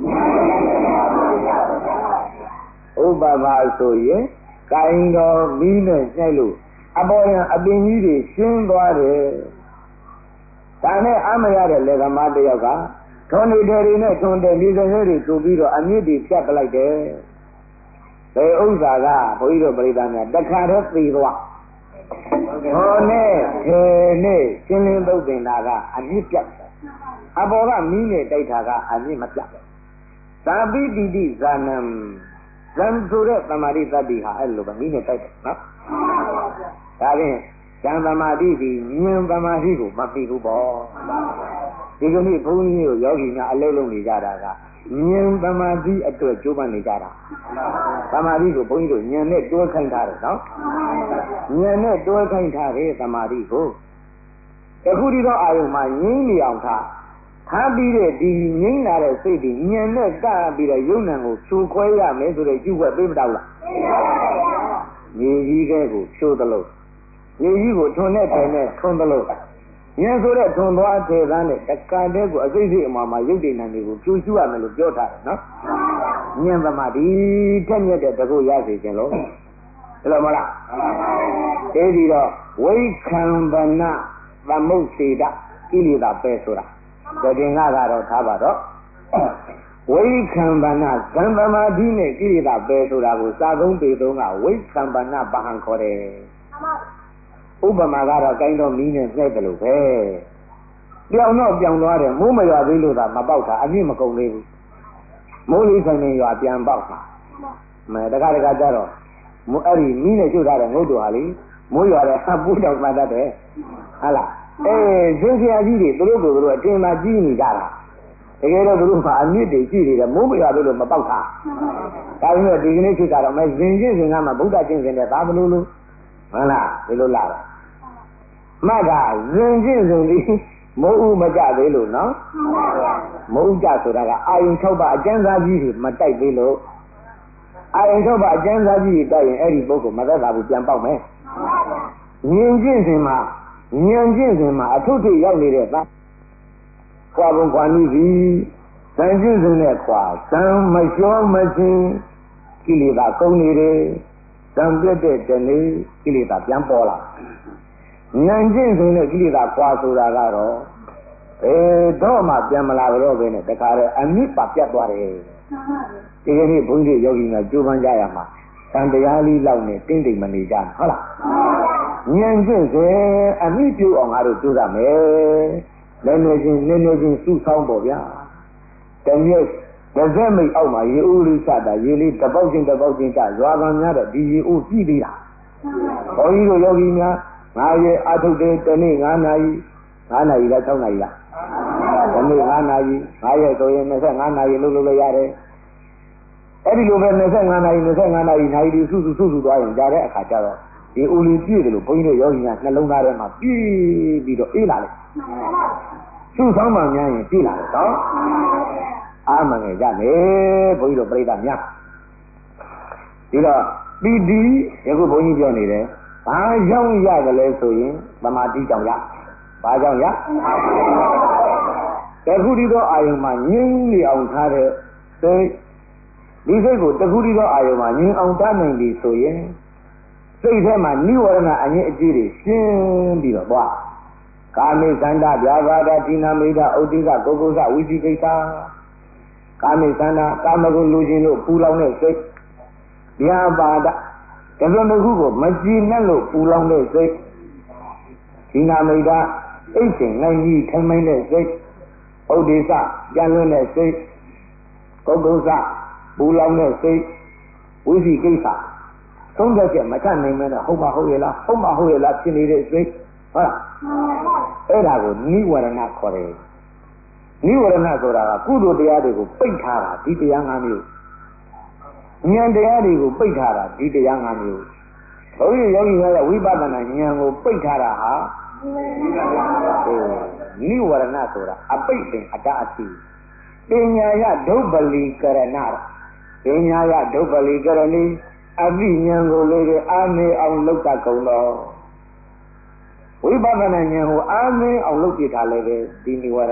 ဥပမာဆိုရင်ကိုင်တော်မီးနဲ့ညှိုက်လို့အပေါ်ရန်အပင်ကြီးတွေရှင်းသွားတယ်ဒါနဲ့အမရတဲ့လေကမားတယောက်ကထွန်နေတဲ့တွေနဲ့ထွန်တဲ့ဒီစရဲတွေဆိုပြီးတော့အမြင့်တွေဖြတ်ပလိုက်တယ်ဘယ်ဥစ္စာကဘုန်းကြီးတို့ပြိဿများတခါတည်းသိသွားဟောနဲ့ခေနဲ့ရှင်းလင်းသုတ်တင်တာကအမြင့်ပြတ်အပေါ်ကမီးနဲ့တိုက်တာကအမြင့်မပြတ်သာပိတိတိဇာနံဇံဆိုတဲ့သမာဓိတတ္တိဟာအဲ့လိုပဲမီးနဲ့တိုက်တယ်နော်ဒါဖြင့်ဇံသမာဓိဒီဉာဏ်သမာဓိကိုမပြီးဘူးပေါ့ဒီကနေ့ဘုန်းကြီးတို့ယောဂီများအလုံးလုံးနေကြတာကဉာဏ်သမာဓိအတွက်ကြိုးပမ်းနေကြတာသမာဓိကိုဘုန်းကြီးတို့ဉာဏ်နဲ့တွဲခိုင်းထားတယ်နော်ဉာဏ်နဲ့တွဲခိုင်းထားတဲ့သမာဓိကိုအခုဒီတော့အာယုံမှာငြိမ့်နေအောင်ထားထားပြီးတဲ့ဒီငြိမ့်လာတဲ့စိတ်ဒီဉာဏ်နဲ့ကပ်ပြီးတော့ယုံနံကိုဖြိုခွဲရမယ်ဆိုတဲ့ကျုပ်ကပြေးမတော့လားမြေကြီးကဲကိုဖြိုသလို့မြေကြီးကိုထွန်နဲ့တိုင်နဲ့ထွန်သလို့ဉာဏ်ဆိုတဲ့ထွန်သွားထေသားနဲ့တက္ကတဲ့ကိုအစိမ့်စိမ့်အမှားမှာရုပ်တည်နံတွေကိုဖြိုရှုရမယ်လို့ပြောထားတယ်နော်ဉာဏ်သမာဓိထက်မြက်တဲ့တကုရစေခြင်းလို့ဘယ်လိုမလားအဲဒီတော့ဝိခံဗနာသမုတ်စေတကိလေသာပဲဆိုတာတကင်္ဂကတော့ထားပါတော့ဝိခံဗနာဇံသမာဓိနဲ့ကိလေသာပဲဆိုတာကိုစာကုန်းပေသုံးကဝိခံဗနာပဟံခေါ်တယ်ဥပမာကတော့ကိုင်းတော်မီးနဲ့ညှိုက်တယ်လို့ပဲပြောင်းတော့ပြောင်းသွားတယ်မိုးမရွာသေးလို့သာမပေါက်တာအမြင့်မကုန်သေးဘူးမိုးလေးဆိုင်နေရွာပြန်ပေါက်တာမဲတခါတခါကျတော့အဲ့ဒီမီးနဲ့ကျုပ်ထားတဲ့ငုတ်တော်ဟာလေမိုးရွာတဲ့ဟပ်ပူးတော့မှတ်တတ်တယ်ဟာလားအေးရှင်ဆရာကြီးတွေသူတို့ကသူတို့အတင်မှာကြီးနေကြတာတကယ်တော့သူတို့ကအမြင့်တွေရှိနေတယ်မိုးမရွာသေးလို့မပေါက်တာဒါပေမဲ့ဒီကနေ့ဖြစ်တာတော့မဲဇင်ချင်းစင်ကမှဗုဒ္ဓကျင့်စဉ်တဲ့သာဘလို့လို့မှန်လားဒီလိုလားမကဇင်ချင်းစဉ်ဒီမိုးဥမကြသေးလို့နော်မိုးဥကြဆိုတာကအာယုံ၆ပါးအကျဉ်းစားကြီးတွေမတိုက်သေးလို့အာယုံ၆ပါးအကျဉ်းစားကြီးတွေတိုက်ရင်အဲ့ဒီပုဂ္ဂိုလ်မသက်သာဘူးပြန်ပေါက်မယ်ဉာဏ်ကျင့်စဉ်မှာဉာဏ်ကျင့်စဉ်မှာအထုထိရောက်နေတဲ့သာခွာဘုံခွာနည်းပြီဇန်ကျင့်စဉ်နဲ့ခွာဇံမလျှောမချင်းကိလေသာကုန်နေတယ်ဇံပြတ်တဲ့တနေ့ကိလေသာပြန်ပေါ်လာဉာဏ်ကျင့်စဉ်နဲ့ကိလေသာခွာဆိုတာကတော့ဘယ်တော့မှပြန်မလာတော့ဘဲနဲ့တခါတည်းအမြင့်ပါပြတ်သွားတယ်ဒီကနေ့ဘုန်းကြီးယောဂီများကြိုးပမ်းကြရမှာတန်တရားလေးလောက်နဲ့တင်းတိမ်မနေကြနဲ့ဟုတ်လားဉာဏ်ကျင့်စဉ်အမြင့်ပြုအောင်ငါတို့ကြိုးစားမယ်လည်းနေချင်းနေနေချင်းစုဆောင်းပေါ့ဗျာတမျက်တစ်စက်မိတ်အောက်မှာရေဦးလေးချတာရေလေးတစ်ပေါက်ချင်းတစ်ပေါက်ချင်းချရွာကံများတဲ့ဒီရေဦးကြည့်သေးတာဘုန်းကြီးတို့ယောဂီများငါရဲ့အထုတ်တဲ့တနေ့၅နာရီ၅နာရီလား၆နာရီလားတနေ့ငါးနာရီငါးရက်ဆိုရင်နှစ်ငါးနာရီလုပ်လို့လည်းရတယ်အဲ့ဒီလိုပဲနှစ်ငါးနာရီနှစ်ငါးနာရီနိုင်ဒီစုစုစုစုသွားရင်ကြားတဲ့အခါကျတော့ဒီဦးလီပြည့်တယ်လို့ဘုန်းကြီးတို့ယောဂီများနှလုံးသားထဲမှာပြည့်ပြီးတော့အေးလာလေစုဆောင်မှများရင်ပြည့်လာတယ်နော်အာမငယ်ကြလေဘုန်းကြီးတို့ပြိဿများဒီတော့ပီတိယခုဘုန်းကြီးပြောနေတယ်ဘာကြောင့်ရတယ်လဲဆိုရင်သမာဓိကြောင့်ရဘာကြောင့်ရတခုတည်းသောအာယုံမှာငြိမ်းနေအောင်ထားတဲ့စိတ်ဒီစိတ်ကိုတခုတည်းသောအာယုံမှာငြိမ်းအောင်ထားနိုင်ပြီဆိုရင်စိတ်ထဲမှာနိဝရဏအငြင်းအကြေးတွေရှင်းပြီးတော့သွားကာမိသန္တာဗျာပါဒတိနာမိဒဥဒိကပုဂ္ဂုဇဝိသိကိစ္စကာမိသန္တာကာမဂုဏ်လူချင်းလို့ပူလောင်တဲ့စိတ်ဗျာပါဒတလွန်တစ်ခုကိုမကြည်နဲ့လို့ပူလောင်တဲ့စိတ်ဒီနာမိတ်အိတ်ရှင်နိုင်ကြီးထိုင်မိုင်းတဲ့စိတ်ဥဒိစ္စပြန်လွန်းတဲ့စိတ်ကုက္ကုစပူလောင်တဲ့စိတ်ဝိသိကိစ္စသုံးချက်ချက်မချနိုင်မဲတော့ဟုတ်ပါဟုတ်ရဲ့လားဟုတ်ပါဟုတ်ရဲ့လားဖြစ်နေတဲ့စိတ်ဟုတ်လားအဲ့ဒါကိုနိဝရဏခေါ်တယ်နိဝရဏဆိုတာကကုသိုလ်တရားတွေကိုပိတ်ထားတာဒီတရား၅မျိုးဉာဏ်တရားတွေကိုပိတ်ထားတာဒီတရား၅မျိုးဘုရားယောဂီများရဲ့ဝိပဿနာဉာဏ်ကိုပိတ်ထားတာဟာနိဝရဏဆိုတာအပိတ်ပင်အတ္တအစီပညာယဒုပ္ပလီကရဏပညာယဒုပ္ပလီကရဏီအပိဉာဏ်ကိုလေအာမေအောင်လောက်တကုန်တော့ဝိပဿနာဉာဏ်ကိုအာမေအောင်လုပ်ပြထားလည်းပဲဒီနိဝရဏ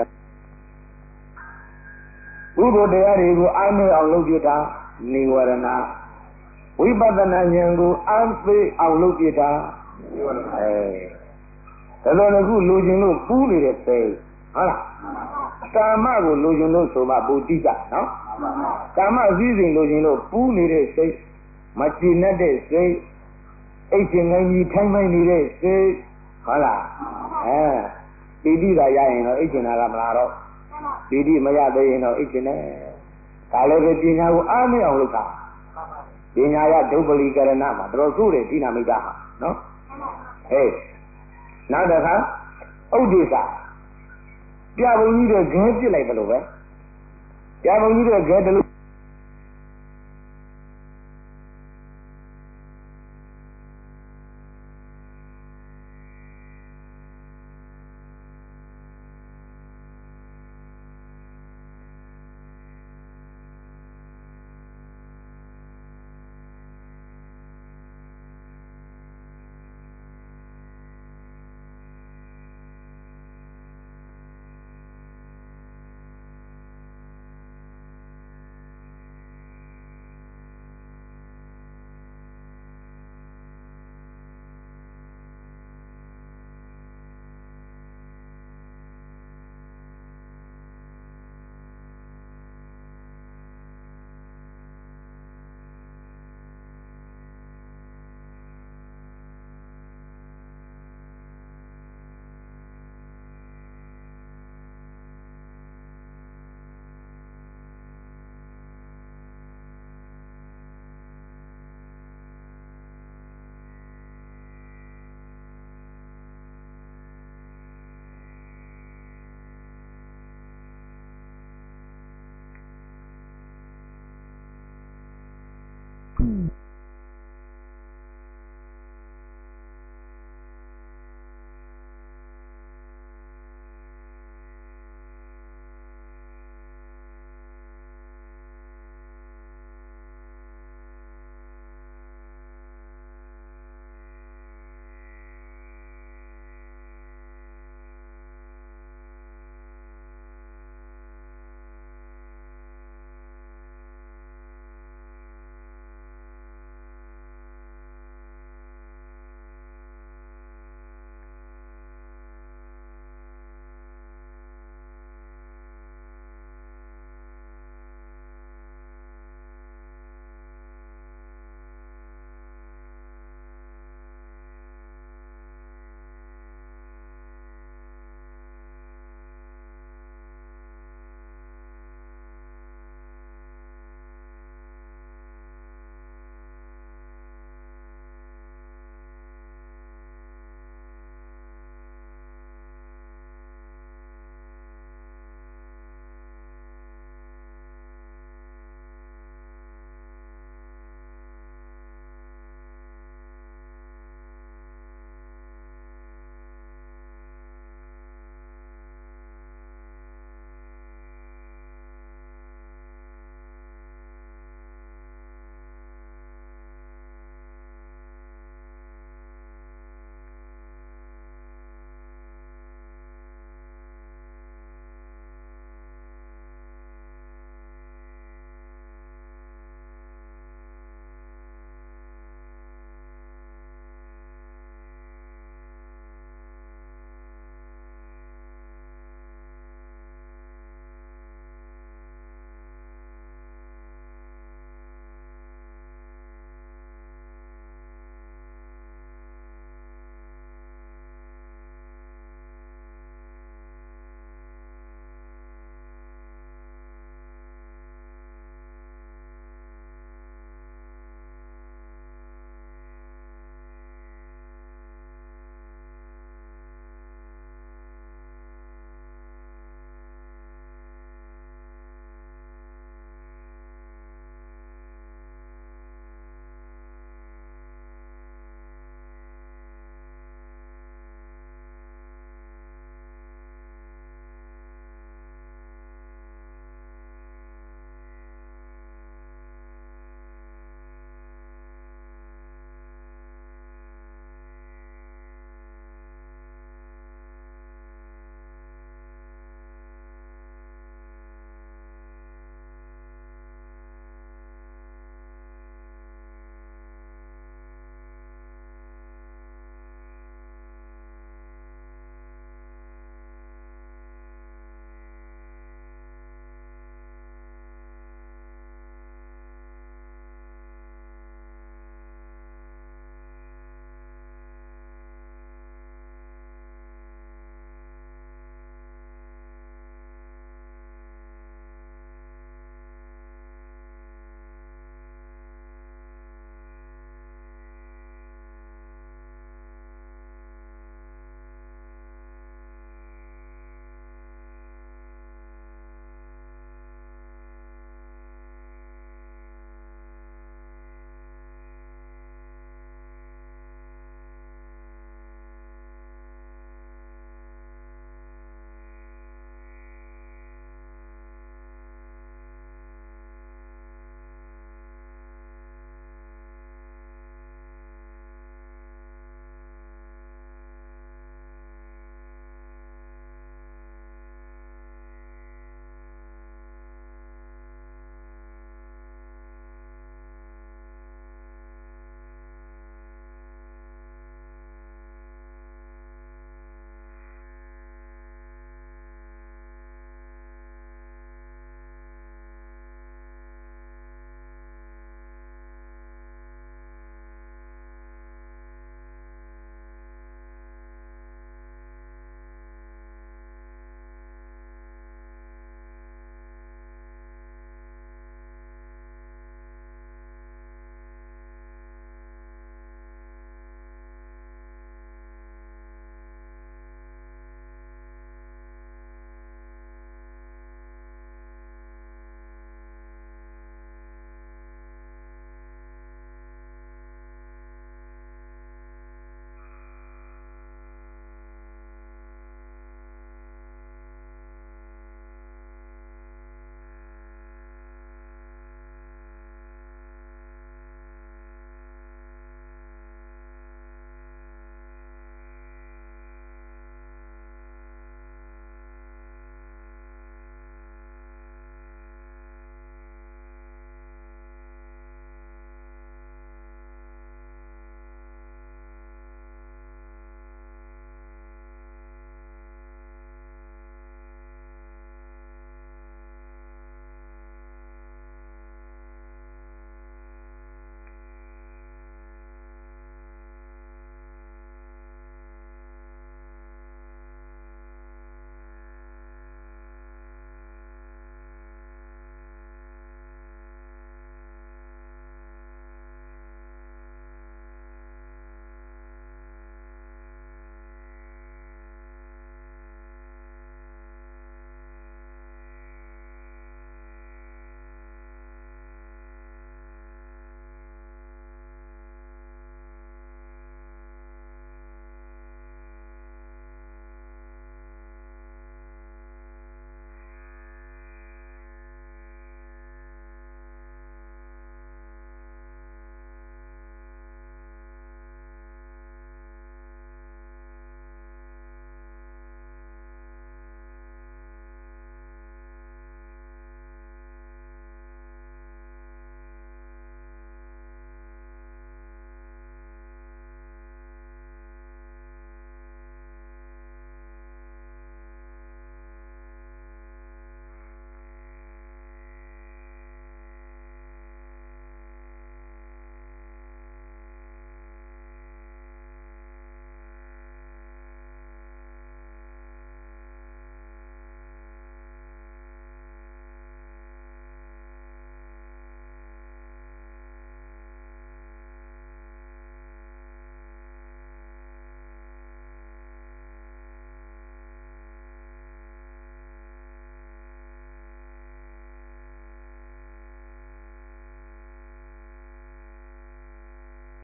ဘုဒ္ဓတရားတွေကိုအာမေအောင်လုပ်ပြထားနိဝရဏဝိပဿနာဉာဏ်ကိုအာမေအောင်လုပ်ပြထားနိဝရဏအဲဒါတော့အခုလူချင်းလို့ပူးနေတဲ့စိတ်ဟုတ်လားကာမကိုလူချင်းလို့ဆိုမှပူတိကြနော်ကာမစည်းစိမ်လူချင်းလို့ပူးနေတဲ့စိတ်မကြည်နဲ့တဲ့စိတ်အိတ်ရှင်ငင်းကြီးထိုင်မိုင်းနေတဲ့စိတ်ဟုတ်လားအဲပီတိသာရရင်တော့အိတ်ရှင်နာကမလားတော့ပီတိမရသေးရင်တော့အိတ်ရှင်နဲ့ဒါလည်းပဲပညာကိုအားမအောင်လုပ်တာပညာရဒုပ္ပလီကရဏမှာတော်ဆိုးတယ်ဒီနာမိတ်တာဟာနော်ဟေးနောက်တစ်ခါဥဒိစ္စပြဘုံကြီးတဲ့ခဲပြစ်လိုက်တယ်လို့ပဲပြဘုံကြီးတဲ့ခဲတလူ